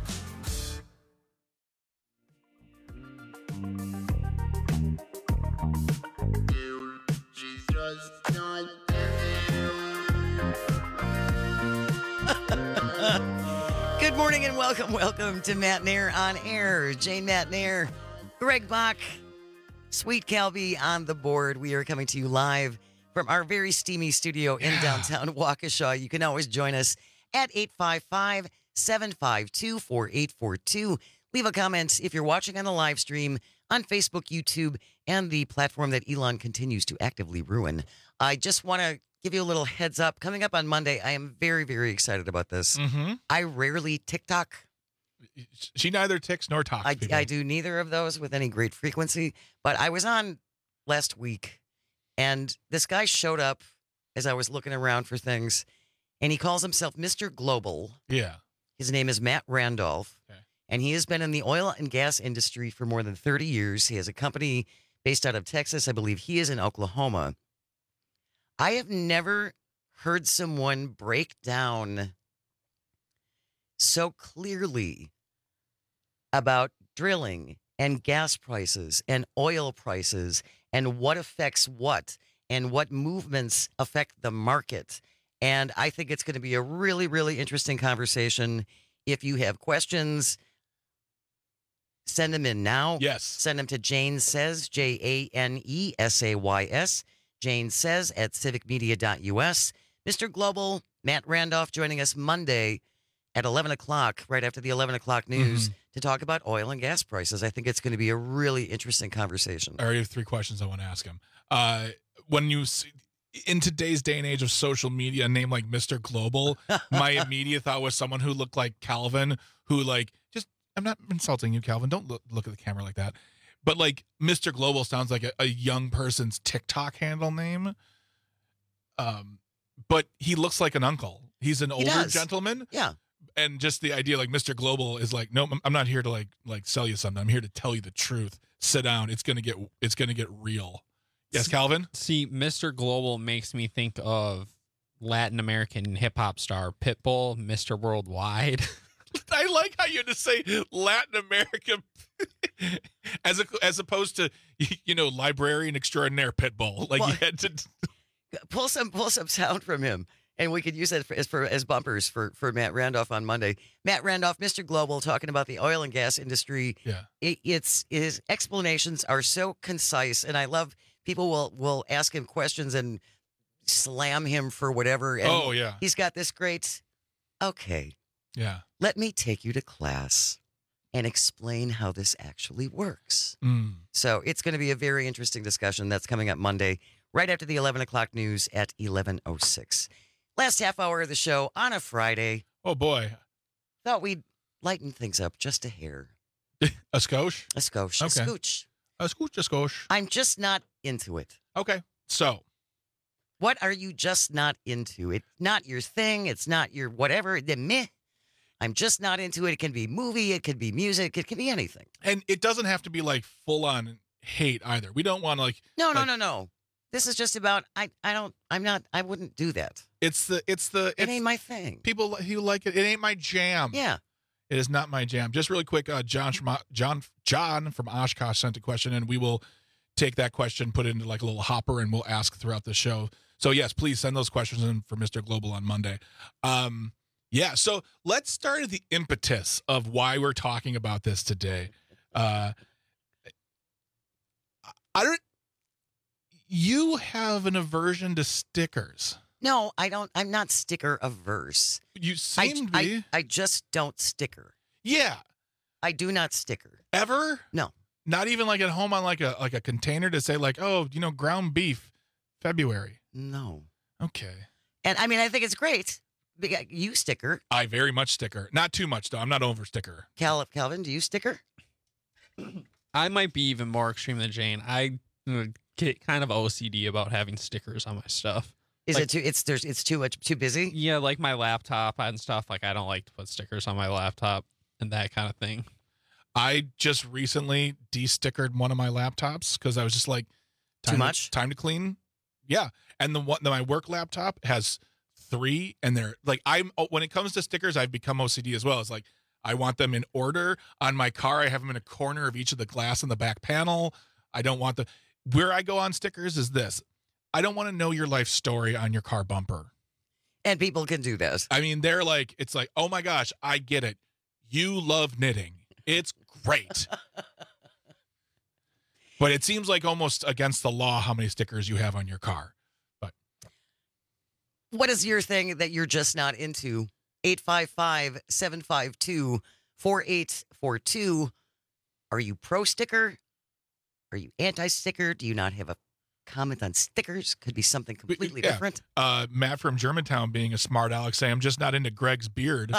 Good morning and welcome, welcome to Matt Nair on Air. Jane Matt Nair, Greg Bach, Sweet Calby on the board. We are coming to you live from our very steamy studio in downtown Waukesha. You can always join us at eight five five, seven five two, four eight four two. Leave a comment if you're watching on the live stream on Facebook, YouTube, and the platform that Elon continues to actively ruin. I just want to give you a little heads up. Coming up on Monday, I am very, very excited about this.
Mm-hmm.
I rarely TikTok.
She neither ticks nor talks.
I,
people.
I do neither of those with any great frequency. But I was on last week, and this guy showed up as I was looking around for things, and he calls himself Mister Global.
Yeah.
His name is Matt Randolph,
okay.
and he has been in the oil and gas industry for more than thirty years. He has a company based out of Texas. I believe he is in Oklahoma. I have never heard someone break down so clearly about drilling and gas prices and oil prices and what affects what and what movements affect the market. And I think it's going to be a really, really interesting conversation. If you have questions, send them in now.
Yes.
Send them to Jane Says, J A N E S A Y S. Jane Says at civic media dot U S. Mister Global, Matt Randolph, joining us Monday at eleven o'clock, right after the eleven o'clock news,
Mhm.
to talk about oil and gas prices. I think it's going to be a really interesting conversation.
I already have three questions I want to ask him. Uh, when you see, in today's day and age of social media, a name like Mister Global, my immediate thought was someone who looked like Calvin, who like just I'm not insulting you, Calvin. Don't look look at the camera like that. But like Mister Global sounds like a, a young person's TikTok handle name. Um, but he looks like an uncle. He's an
He
older
does.
gentleman.
Yeah.
And just the idea, like Mister Global is like, no, I'm not here to like like sell you something. I'm here to tell you the truth. Sit down. It's gonna get it's gonna get real. Yes, Calvin.
See, Mister Global makes me think of Latin American hip hop star Pitbull, Mister Worldwide.
I like how you had to say Latin American as a, as opposed to you know librarian extraordinaire Pitbull. Like
Well,
you had to
pull some pull some sound from him, and we could use it for, as for as bumpers for for Matt Randolph on Monday. Matt Randolph, Mister Global, talking about the oil and gas industry.
Yeah,
it, it's his explanations are so concise, and I love people will will ask him questions and slam him for whatever. And
Oh, yeah.
he's got this great. Okay,
yeah.
let me take you to class and explain how this actually works.
Mm.
So it's going to be a very interesting discussion that's coming up Monday, right after the eleven o'clock news at eleven oh six. Last half hour of the show on a Friday.
Oh, boy.
Thought we'd lighten things up just a hair.
A skosh?
A skosh. A
Okay.
scooch.
A scooch, a skosh.
I'm just not into it.
Okay. So,
what are you just not into? It's not your thing. It's not your whatever. The meh. I'm just not into it. It can be movie. It could be music. It can be anything.
And it doesn't have to be like full on hate either. We don't want to like.
No, no,
like,
no, no. This is just about, I, I don't, I'm not, I wouldn't do that.
It's the, it's the,
It
it's,
ain't my thing.
people who like it. It ain't my jam.
Yeah.
It is not my jam. Just really quick, uh, John from John John from Oshkosh sent a question, and we will take that question, put it into like a little hopper, and we'll ask throughout the show. So yes, please send those questions in for Mister Global on Monday. Um, yeah. So let's start at the impetus of why we're talking about this today. Uh, I don't. You have an aversion to stickers.
No, I don't. I'm not sticker averse.
You
I,
seem to be.
I, I just don't sticker.
Yeah.
I do not sticker.
Ever?
No.
Not even like at home on like a like a container to say like, oh, you know, ground beef, February.
No.
Okay.
And I mean, I think it's great. Because you sticker.
I very much sticker. Not too much though. I'm not over sticker.
Cal, Calvin, do you sticker?
I might be even more extreme than Jane. I uh, get kind of O C D about having stickers on my stuff.
Is
Like-
it too? It's there's it's too much too busy.
Yeah, like my laptop and stuff. Like I don't like to put stickers on my laptop and that kind of thing.
I just recently de-stickered one of my laptops because I was just like,
Too
time
much?
time to clean. Yeah, and the one my work laptop has three, and they're like, I'm oh, when it comes to stickers, I've become O C D as well. It's like I want them in order on my car. I have them in a corner of each of the glass in the back panel. I don't want the where I go on stickers is this. I don't want to know your life story on your car bumper.
And people can do that.
I mean, they're like, it's like, oh my gosh, I get it. You love knitting. It's great. But it seems like almost against the law how many stickers you have on your car. But
what is your thing that you're just not into? eight five five, seven five two, four eight four two. Are you pro sticker? Are you anti sticker? Do you not have a comment on stickers? Could be something completely
yeah.
different.
Uh, Matt from Germantown, being a smart Alex, say I'm just not into Greg's beard.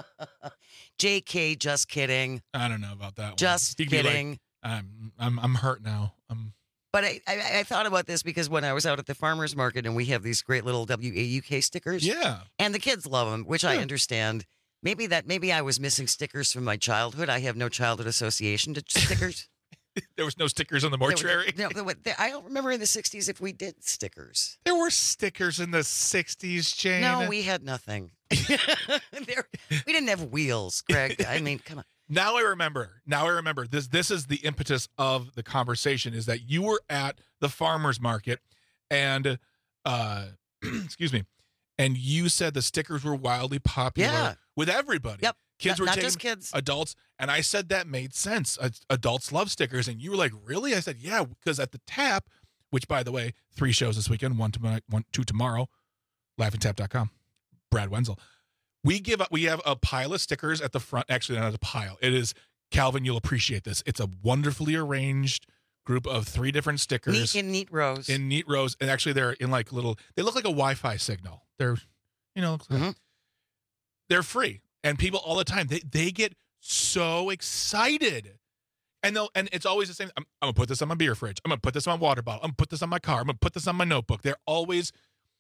J K, just kidding.
I don't know about that one.
Just
He'd be
kidding.
Like, I'm I'm I'm hurt now. I'm
But I, I I thought about this because when I was out at the farmer's market and we have these great little W A U K stickers.
Yeah.
And the kids love them, which I
Yeah.
understand. Maybe that maybe I was missing stickers from my childhood. I have no childhood association to stickers.
There was no stickers on the
There were-
mortuary.
No, there were- there- I don't remember in the sixties if we did stickers.
There were stickers in the sixties, Jane.
No, we had nothing. There, we didn't have wheels, Greg. I mean, come on.
Now I remember. Now I remember. This this is the impetus of the conversation is that you were at the farmer's market and uh excuse me. And you said the stickers were wildly popular
Yeah.
with everybody.
Yep.
Kids
Not-
were
not
taking
just kids.
adults. And I said that made sense. Ad- Adults love stickers. And you were like, really? I said, yeah, because at the Tap, which by the way, three shows this weekend, one tomorrow, one two tomorrow, laughing tap dot com. Brad Wenzel. We give up we have a pile of stickers at the front. Actually, not a pile. It is Calvin, you'll appreciate this. It's a wonderfully arranged group of three different stickers.
Neat in neat rows.
In neat rows. And actually they're in like little they look like a Wi-Fi signal. They're you know,
Mm-hmm.
they're free. And people all the time, they they get so excited. And they'll and it's always the same. I'm, I'm gonna put this on my beer fridge. I'm gonna put this on my water bottle. I'm gonna put this on my car. I'm gonna put this on my notebook. They're always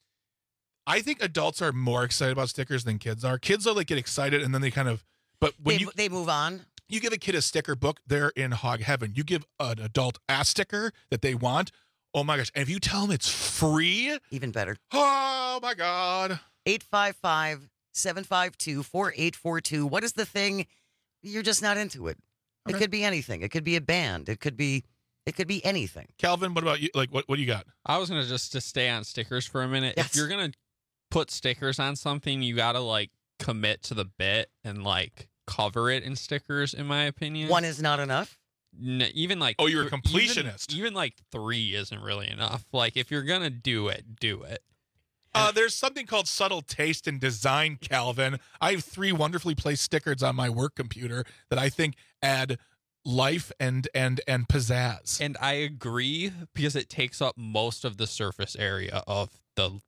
I think adults are more excited about stickers than kids are. Kids are like get excited and then they kind of but when
they,
you
they move on.
you give a kid a sticker book, they're in hog heaven. You give an adult a sticker that they want. Oh my gosh. And if you tell them it's free,
even better.
Oh my God.
eight five five, seven five two, four eight four two. What is the thing you're just not into it? It
Okay.
could be anything. It could be a band. It could be it could be anything.
Calvin, what about you? Like what what do you got?
I was gonna just to stay on stickers for a minute.
Yes.
If you're gonna put stickers on something, you gotta like commit to the bit and like cover it in stickers. In my opinion,
One is not enough.
N- even like
Oh, you're a
th-
completionist.
Even, even like three isn't really enough. Like if you're gonna do it, do it.
Uh, there's something called subtle taste and design, Calvin. I have three wonderfully placed stickers on my work computer that I think add life and and and pizzazz.
And I agree because it takes up most of the surface area of the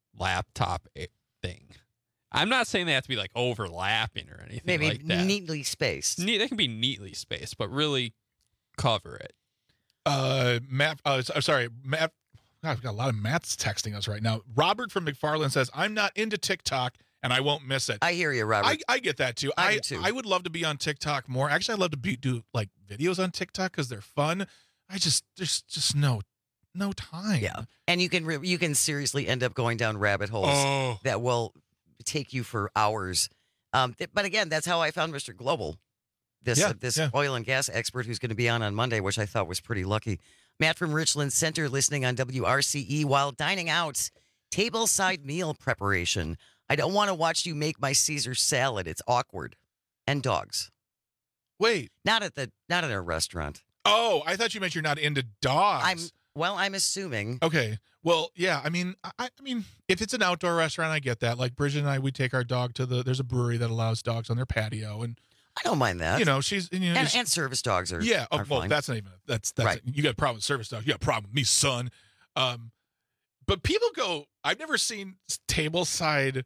laptop a- thing. I'm not saying they have to be like overlapping or anything
Maybe
like that.
neatly spaced.
Ne- they can be neatly spaced, but really cover it.
Uh, Matt, uh, I'm sorry, Matt. God, I've got a lot of Matts texting us right now. Robert from McFarland says, I'm not into TikTok and I won't miss it.
I hear you, Robert.
I, I get that too.
I
I,
do too.
I would love to be on TikTok more. Actually, I'd love to be, do like videos on TikTok because they're fun. I just, there's just no, no time.
Yeah, and you can re- you can seriously end up going down rabbit holes
Oh.
that will take you for hours. Um, th- but again, that's how I found Mister Global, this
Yeah,
uh, this
yeah.
oil and gas expert who's going to be on on Monday, which I thought was pretty lucky. Matt from Richland Center listening on W R C E while dining out. Tableside meal preparation. I don't want to watch you make my Caesar salad. It's awkward. And dogs.
Wait.
Not at the not at a restaurant.
Oh, I thought you meant you're not into dogs.
I'm well, I'm assuming.
Okay. Well, yeah. I mean, I, I mean, if it's an outdoor restaurant, I get that. Like Bridget and I, we take our dog to the. There's a brewery that allows dogs on their patio, and
I don't mind that.
you know, she's you know,
and,
it's-
and service dogs are
yeah. Oh,
are
well,
fine.
that's not even. That's that's.
Right.
You got a problem with service dogs. You got a problem with me, son. Um, but people go. I've never seen table side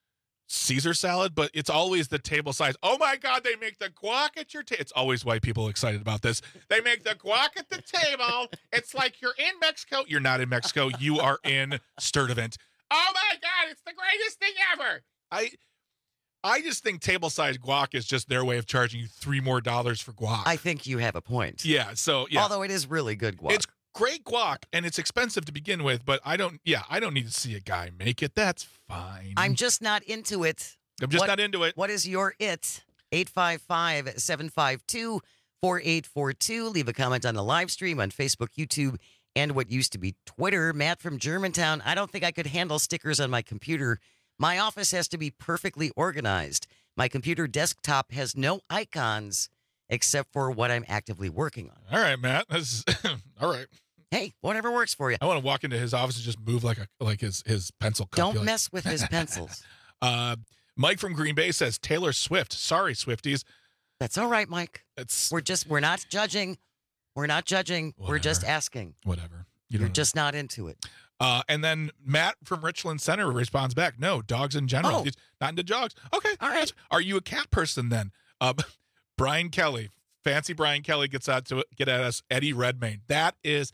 Caesar salad, but it's always the table side. Oh my God, they make the guac at your table. It's always white people excited about this. They make the guac at the table. It's like you're in Mexico. You're not in Mexico. You are in Sturtevant. Oh my God, it's the greatest thing ever. I I just think table side guac is just their way of charging you three more dollars for guac.
I think you have a point.
yeah, so yeah.
Although it is really good guac.
It's great guac and it's expensive to begin with, but I don't yeah, I don't need to see a guy make it. That's fine.
I'm just not into it.
I'm just
What-
not into it.
What is your it? eight five five, seven five two, four eight four two. Leave a comment on the live stream on Facebook, YouTube, and what used to be Twitter. Matt from Germantown. I don't think I could handle stickers on my computer. My office has to be perfectly organized. My computer desktop has no icons except for what I'm actively working on.
All right, Matt. That's, all right.
Hey, whatever works for you.
I want to walk into his office and just move like a like his his pencil cup.
Don't
Be like-
mess with his pencils.
Uh, Mike from Green Bay says Taylor Swift. Sorry, Swifties.
That's all right, Mike.
It's
We're just we're not judging. We're not judging. We're just asking.
whatever. You
You're
don't-
just not into it.
Uh, and then Matt from Richland Center responds back, no, dogs in general.
Oh.
He's not into dogs. Okay.
All right.
Are you a cat person then? Uh, Brian Kelly, fancy Brian Kelly gets out to get at us, Eddie Redmayne. That is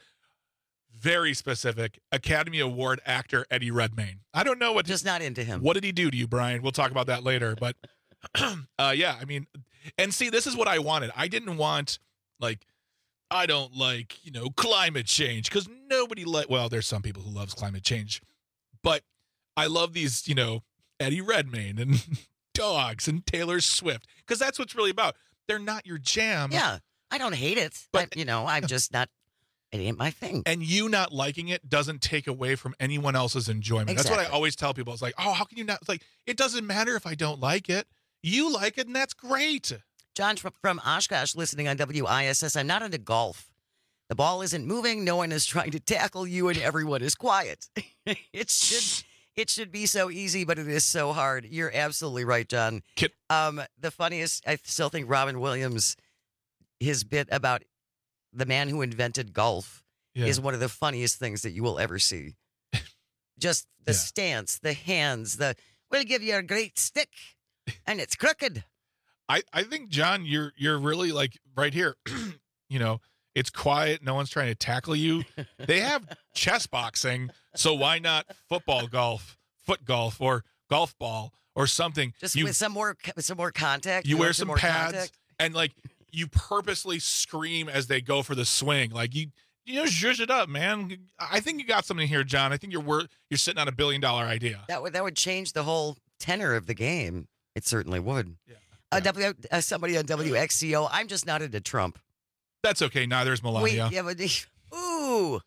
very specific. Academy Award actor Eddie Redmayne. I don't know what.
Just not into him.
What did he do to you, Brian? We'll talk about that later. But uh, yeah, I mean, and see, this is what I wanted. I didn't want, like, I don't like, you know, climate change because nobody like, well, there's some people who loves climate change, but I love these, you know, Eddie Redmayne and dogs and Taylor Swift because that's what's really about. They're not your jam.
Yeah, I don't hate it, but you know, I'm just not. It ain't my thing.
And you not liking it doesn't take away from anyone else's enjoyment. That's what I
Exactly.
always tell people. It's like, oh, how can you not? It's like, it doesn't matter if I don't like it. You like it, and that's great.
John from, from Oshkosh listening on W I S S. I'm not into golf. The ball isn't moving. No one is trying to tackle you, and everyone is quiet. it should it should be so easy, but it is so hard. You're absolutely right, John.
Kid-
Um, the funniest, I still think Robin Williams, his bit about the man who invented golf
Yeah.
is one of the funniest things that you will ever see. Just the
Yeah.
stance, the hands, the we'll give you a great stick, and it's crooked.
I, I think, John, you're you're really like right here. You know, it's quiet. No one's trying to tackle you. They have chess boxing, so why not football golf, foot golf, or golf ball or something?
Just
you
with some more with some more contact.
you wear
want
some
more
pads
contact?
and like you purposely scream as they go for the swing. Like you you know, zhuzh it up, man. I think you got something here, John. I think you're wor- you're sitting on a billion dollar idea.
That would that would change the whole tenor of the game. It certainly would. Yeah. Uh, w, uh, somebody on W X C O. I'm just not into Trump.
That's okay. Neither is Melania.
Wait, yeah, but ooh,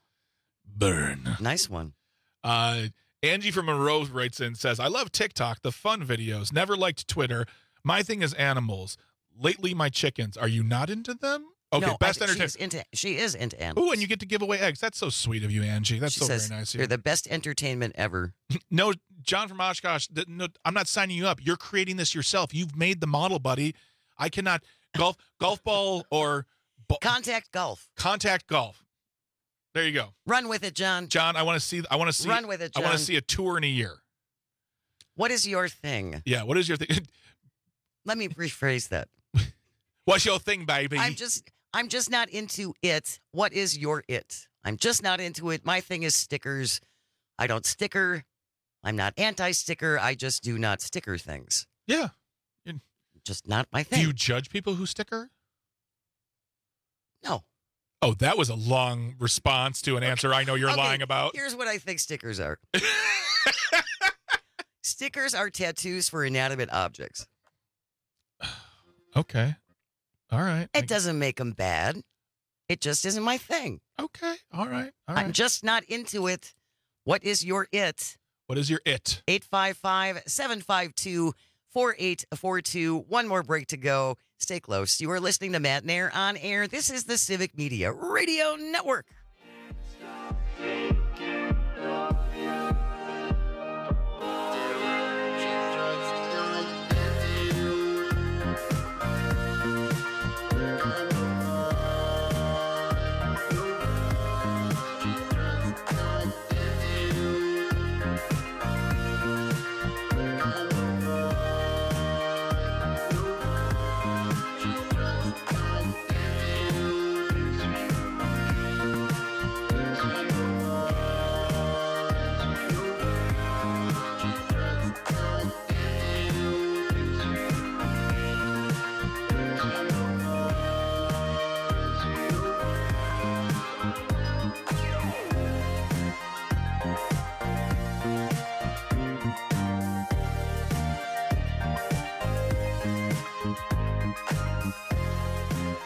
Burn.
nice one.
Uh, Angie from Monroe writes in, says, I love TikTok, the fun videos. Never liked Twitter. My thing is animals. Lately, my chickens. Are you not into them? Okay,
no,
best
I,
entertainment.
she's into. She is into animals.
Ooh, and you get to give away eggs. That's so sweet of you, Angie. That's
She
so
says,
very nice of
You're
you.
the best entertainment ever.
No, John from Oshkosh, th- no, I'm not signing you up. You're creating this yourself. You've made the model, buddy. I cannot. Golf golf ball or ball,
Contact golf.
contact golf. There you go.
Run with it, John.
John, I want to see I want to see
Run with it,
I want to
John.
see a tour in a year.
What is your thing?
Yeah, what is your thing?
Let me rephrase that.
What's your thing, baby?
I'm just I'm just not into it. What is your it? I'm just not into it. My thing is stickers. I don't sticker. I'm not anti-sticker. I just do not sticker things.
Yeah.
Just not my
Do
thing.
you judge people who sticker?
No.
Oh, that was a long response to an answer I know you're
Okay,
lying about.
Here's what I think stickers are. Stickers are tattoos for inanimate objects.
Okay. All right.
It doesn't make them bad. It just isn't my thing.
Okay. All right. All right.
I'm just not into it. What is your it?
What is your it?
eight five five, seven five two, four eight four two. One more break to go. Stay close. You are listening to Matt Nair on air. This is the Civic Media Radio Network.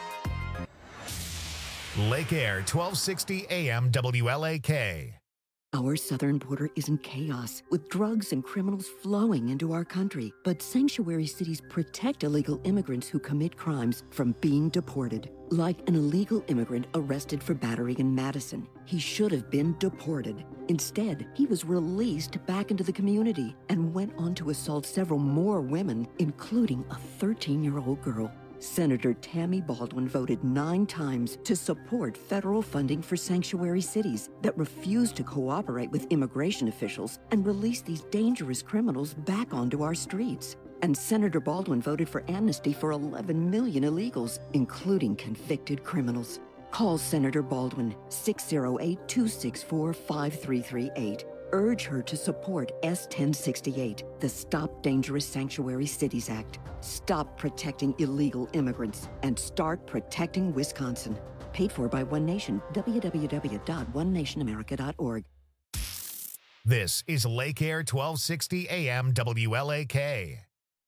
Lake Air, twelve sixty A M W L A K.
Our southern border is in chaos, with drugs and criminals flowing into our country. But sanctuary cities protect illegal immigrants who commit crimes from being deported. Like an illegal immigrant arrested for battery in Madison. He should have been deported. Instead, he was released back into the community and went on to assault several more women, including a thirteen-year-old girl. Senator Tammy Baldwin voted nine times to support federal funding for sanctuary cities that refuse to cooperate with immigration officials and release these dangerous criminals back onto our streets. And Senator Baldwin voted for amnesty for eleven million illegals, including convicted criminals. Call Senator Baldwin, six oh eight, two six four, five three three eight. Urge her to support S ten sixty-eight, the Stop Dangerous Sanctuary Cities Act. Stop protecting illegal immigrants and start protecting Wisconsin. Paid for by One Nation, w w w dot one nation america dot org.
This is Lake Air twelve sixty A M W L A K.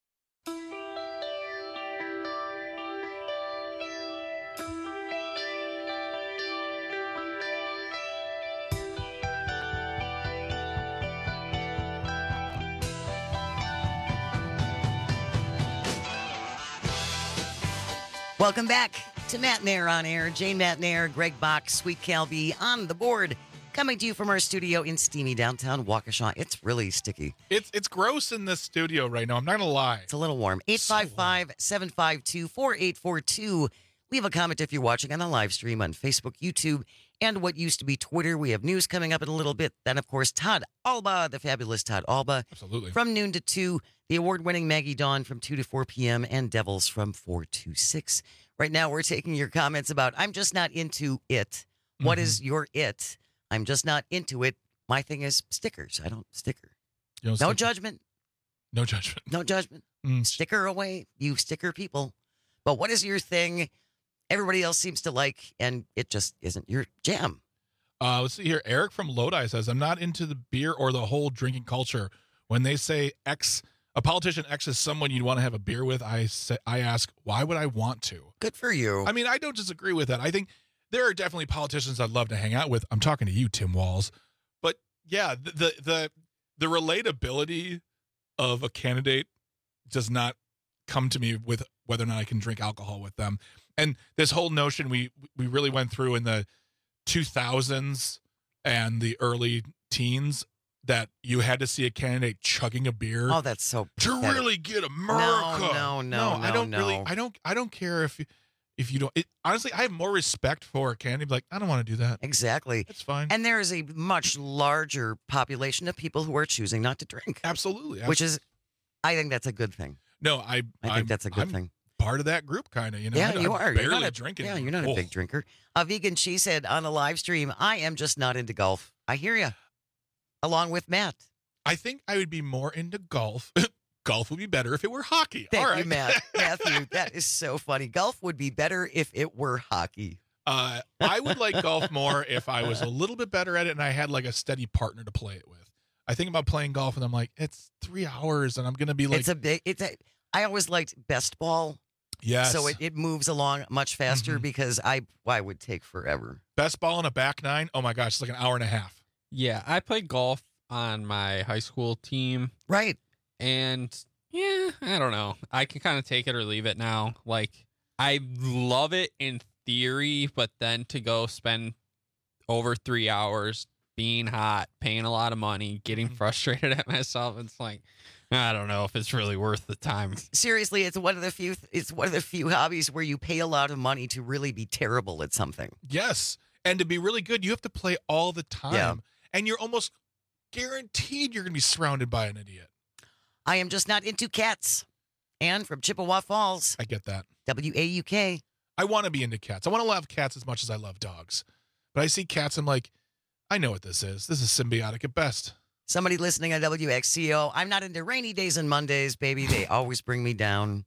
Welcome back to Matt Nair on Air. Jane Matt Nair, Greg Bach, Sweet Calvi on the board. Coming to you from our studio in steamy downtown Waukesha. It's really sticky.
It's it's gross in this studio right now. I'm not going to lie.
It's a little warm. eight five five, seven five two, four eight four two. Leave a comment if you're watching on the live stream on Facebook, YouTube, and what used to be Twitter. We have news coming up in a little bit. Then, of course, Todd Alba, the fabulous Todd Alba.
Absolutely.
From noon to two. The award-winning Maggie Dawn from two to four p.m. and Devils from four to six. Right now, we're taking your comments about, I'm just not into it. What
Mhm.
is your it? I'm just not into it. My thing is stickers. I don't sticker.
You don't
no
sticker?
judgment.
No judgment.
No judgment.
Mm.
Sticker away, you sticker people. But what is your thing everybody else seems to like, and it just isn't your jam?
Uh, let's see here. Eric from Lodi says, I'm not into the beer or the whole drinking culture. When they say X, a politician X is someone you'd want to have a beer with, I say, I ask, why would I want to?
Good for you.
I mean, I don't disagree with that. I think there are definitely politicians I'd love to hang out with. I'm talking to you, Tim Walz. But yeah, the the the, the relatability of a candidate does not come to me with whether or not I can drink alcohol with them. And this whole notion we we really went through in the two thousands and the early teens that you had to see a candidate chugging a beer.
Oh, that's so
to
pathetic.
really get America.
No, no, no,
I
no,
don't
no.
really. I don't. I don't care if you, if you don't. It, honestly, I have more respect for a candidate. Like, I don't want to do that.
Exactly.
It's fine.
And there is a much larger population of people who are choosing not to drink.
Absolutely.
Which is, I think that's a good thing.
No, I.
I think
I'm-
that's a good
I'm
thing.
Part of that group, kind of. You know.
Yeah,
I,
you
I'm
are.
Barely
You're not a,
drinking.
Yeah, you're not a
Oh.
big drinker. A vegan, she said on the live stream, I am just not into golf. I hear you. Along with Matt.
I think I would be more into golf. Golf would be better if it were hockey.
Thank
All
you,
right.
Matt. Matthew, that is so funny. Golf would be better if it were hockey.
Uh, I would like golf more if I was a little bit better at it and I had like a steady partner to play it with. I think about playing golf and I'm like, it's three hours and I'm going to be like,
it's a big, it's a, I always liked best ball.
yes.
So it, it moves along much faster
Mhm.
because I, I would take forever.
Best ball in a back nine. Oh my gosh, it's like an hour and a half.
Yeah, I played golf on my high school team.
Right.
And yeah, I don't know. I can kind of take it or leave it now. Like, I love it in theory, but then to go spend over three hours being hot, paying a lot of money, getting frustrated at myself, it's like, I don't know if it's really worth the time.
Seriously, it's one of the few, it's one of the few hobbies where you pay a lot of money to really be terrible at something.
Yes. And to be really good, you have to play all the time.
Yeah.
And you're almost guaranteed you're going to be surrounded by an idiot.
I am just not into cats. And from Chippewa Falls.
I get that.
W A U K.
I want to be into cats. I want to love cats as much as I love dogs. But I see cats, I'm like, I know what this is. This is symbiotic at best.
Somebody listening on W X C O. I'm not into rainy days and Mondays, baby. They always bring me down.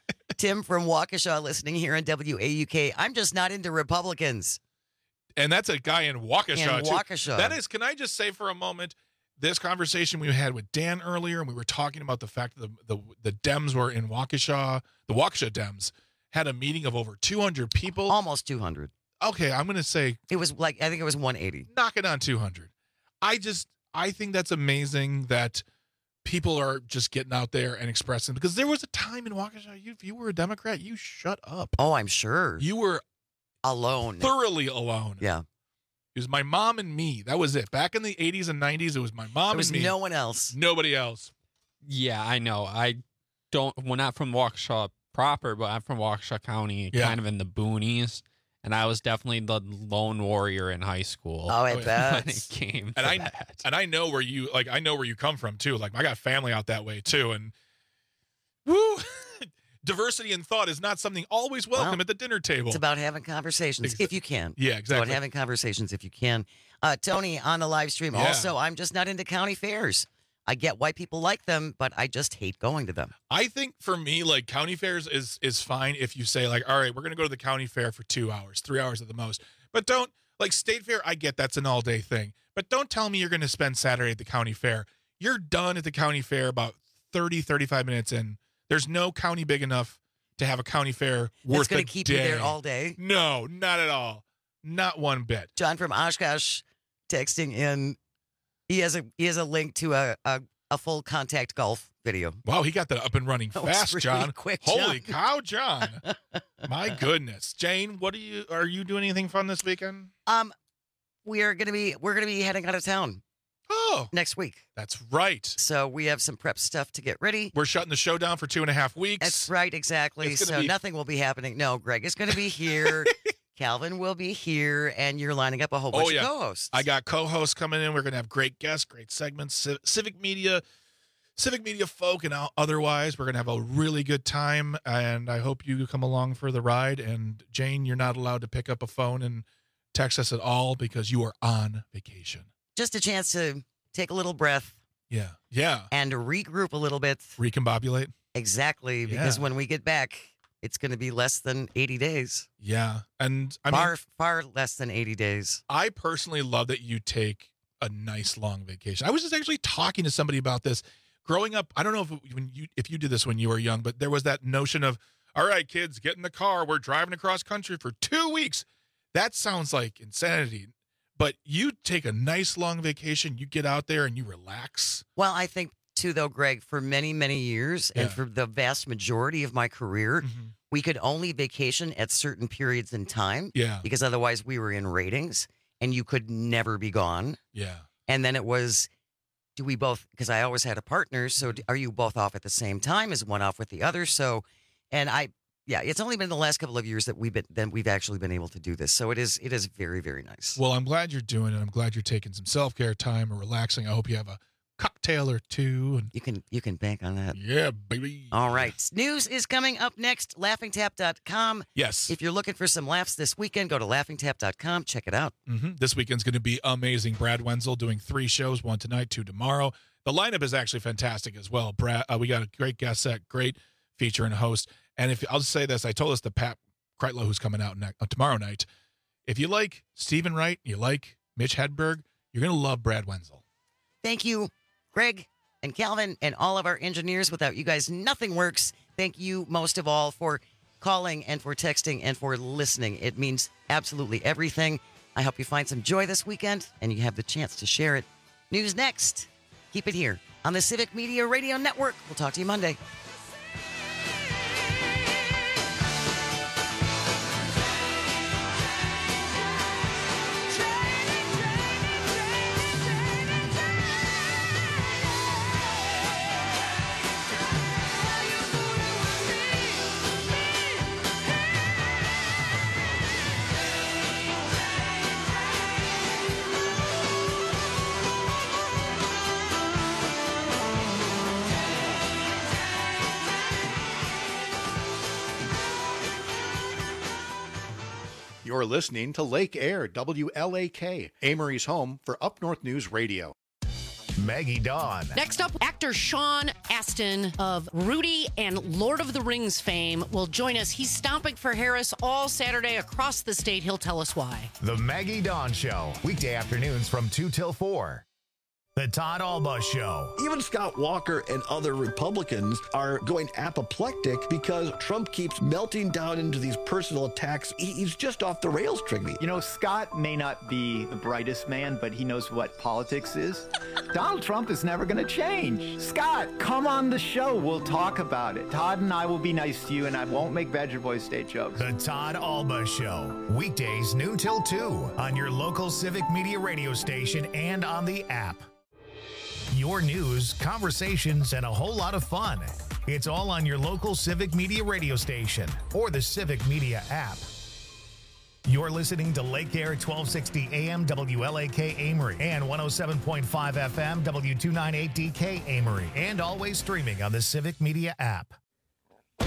Tim from Waukesha listening here on W A U K. I'm just not into Republicans.
And that's a guy in Waukesha,
In
too.
Waukesha.
That is, can I just say for a moment, this conversation we had with Dan earlier, and we were talking about the fact that the, the, the Dems were in Waukesha, the Waukesha Dems had a meeting of over two hundred people.
Almost two hundred.
Okay, I'm going to say.
It was like, I think it was one eighty.
Knock it on two hundred. I just, I think that's amazing that people are just getting out there and expressing, because there was a time in Waukesha, you, if you were a Democrat, you shut up.
Oh, I'm sure.
You were
alone.
Thoroughly alone.
Yeah.
It was my mom and me. That was it. Back in the eighties and nineties, it was my mom
There was
and me.
no one else.
Nobody else.
Yeah, I know. I don't, well, not from Waukesha proper, but I'm from Waukesha County,
Yeah.
kind of in the boonies. And I was definitely the lone warrior in high school.
Oh, I
when
bet.
it came
And
to
I
that.
and I know where you like. I know where you come from too. Like I got family out that way too. And woo, diversity in thought is not something always welcome
Well,
at the dinner table.
It's about having conversations if you can.
Yeah,
It's
exactly.
about having conversations if you can. Uh, Tony on the live stream.
Yeah.
Also, I'm just not into county fairs. I get why people like them, but I just hate going to them.
I think for me, like county fairs is is fine if you say like, all right, we're gonna go to the county fair for two hours, three hours at the most. But don't like state fair. I get that's an all day thing, but don't tell me you're gonna spend Saturday at the county fair. You're done at the county fair about thirty, thirty-five minutes in. There's no county big enough to have a county fair worth
That's going
a
to keep
day.
you there all day.
No, not at all. Not one bit.
John from Oshkosh texting in. He has a he has a link to a a, a full contact golf video.
Wow, he got that up and running
That was
fast,
really
John.
quick,
Holy
John.
cow, John! My goodness, Jane, what are you? Are you doing anything fun this weekend?
Um, we are gonna be we're gonna be heading out of town.
Oh,
next week.
That's right.
So we have some prep stuff to get ready.
We're shutting the show down for two and a half weeks.
That's right, exactly.
It's gonna
So
be-
nothing will be happening. No, Greg is going to be here. Calvin will be here, and you're lining up a whole bunch
Oh yeah,
of co-hosts.
I got co-hosts coming in. We're gonna have great guests, great segments, civ- civic media, civic media folk, and o- otherwise. We're gonna have a really good time, and I hope you come along for the ride. And Jane, you're not allowed to pick up a phone and text us at all because you are on vacation.
Just a chance to take a little breath
Yeah, yeah.
and regroup a little bit.
Recombobulate.
Exactly, because
Yeah.
when we get back, it's going to be less than eighty days.
Yeah, and I
far,
mean,
far less than eighty days.
I personally love that you take a nice long vacation. I was just actually talking to somebody about this. Growing up, I don't know if when you if you did this when you were young, but there was that notion of, all right, kids, get in the car. We're driving across country for two weeks. That sounds like insanity. But you take a nice long vacation, you get out there and you relax.
Well, I think too, though, Greg, for many, many years, and
Yeah.
for the vast majority of my career, we could only vacation at certain periods in time.
Yeah.
Because otherwise we were in ratings and you could never be gone.
Yeah.
And then it was, do we both, because I always had a partner, so do- are you both off at the same time? Is one off with the other? So, and I, yeah, it's only been the last couple of years that we've been, then we've actually been able to do this. So it is, it is very, very nice.
Well, I'm glad you're doing it. I'm glad you're taking some self-care time or relaxing. I hope you have a cocktail or two. And
you can you can bank on that.
Yeah, baby.
All right. News is coming up next. laughing tap dot com.
Yes.
If you're looking for some laughs this weekend, go to laughing tap dot com. Check it out.
hmm This weekend's going to be amazing. Brad Wenzel doing three shows, one tonight, two tomorrow. The lineup is actually fantastic as well. Brad, uh, we got a great guest set, great feature and host. And if I'll just say this, I told this to Pat Kreitlow, who's coming out ne- uh, tomorrow night. If you like Stephen Wright, you like Mitch Hedberg, you're going to love Brad Wenzel.
Thank you, Greg and Calvin and all of our engineers. Without you guys, nothing works. Thank you most of all for calling and for texting and for listening. It means absolutely everything. I hope you find some joy this weekend and you have the chance to share it. News next. Keep it here on the Civic Media Radio Network. We'll talk to you Monday.
You're listening to Lake Air, W L A K, Amory's home for Up North News Radio.
Maggie Dawn.
Next up, actor Sean Astin of Rudy and Lord of the Rings fame will join us. He's stomping for Harris all Saturday across the state. He'll tell us why.
The Maggie Dawn Show. Weekday afternoons from two till four. The Todd Alba Show.
Even Scott Walker and other Republicans are going apoplectic because Trump keeps melting down into these personal attacks. He- He's just off the rails, Trigby.
You know, Scott may not be the brightest man, but he knows what politics is. Donald Trump is never going to change. Scott, come on the show. We'll talk about it. Todd and I will be nice to you, and I won't make Badger Boy State jokes.
The Todd Alba Show. Weekdays noon till two on your local Civic Media radio station and on the app. Your news, conversations, and a whole lot of fun. It's all on your local Civic Media radio station or the Civic Media app. You're listening to Lake Air twelve sixty A M W L A K Amory and one oh seven point five F M W two ninety-eight D K Amory, and always streaming on the Civic Media app.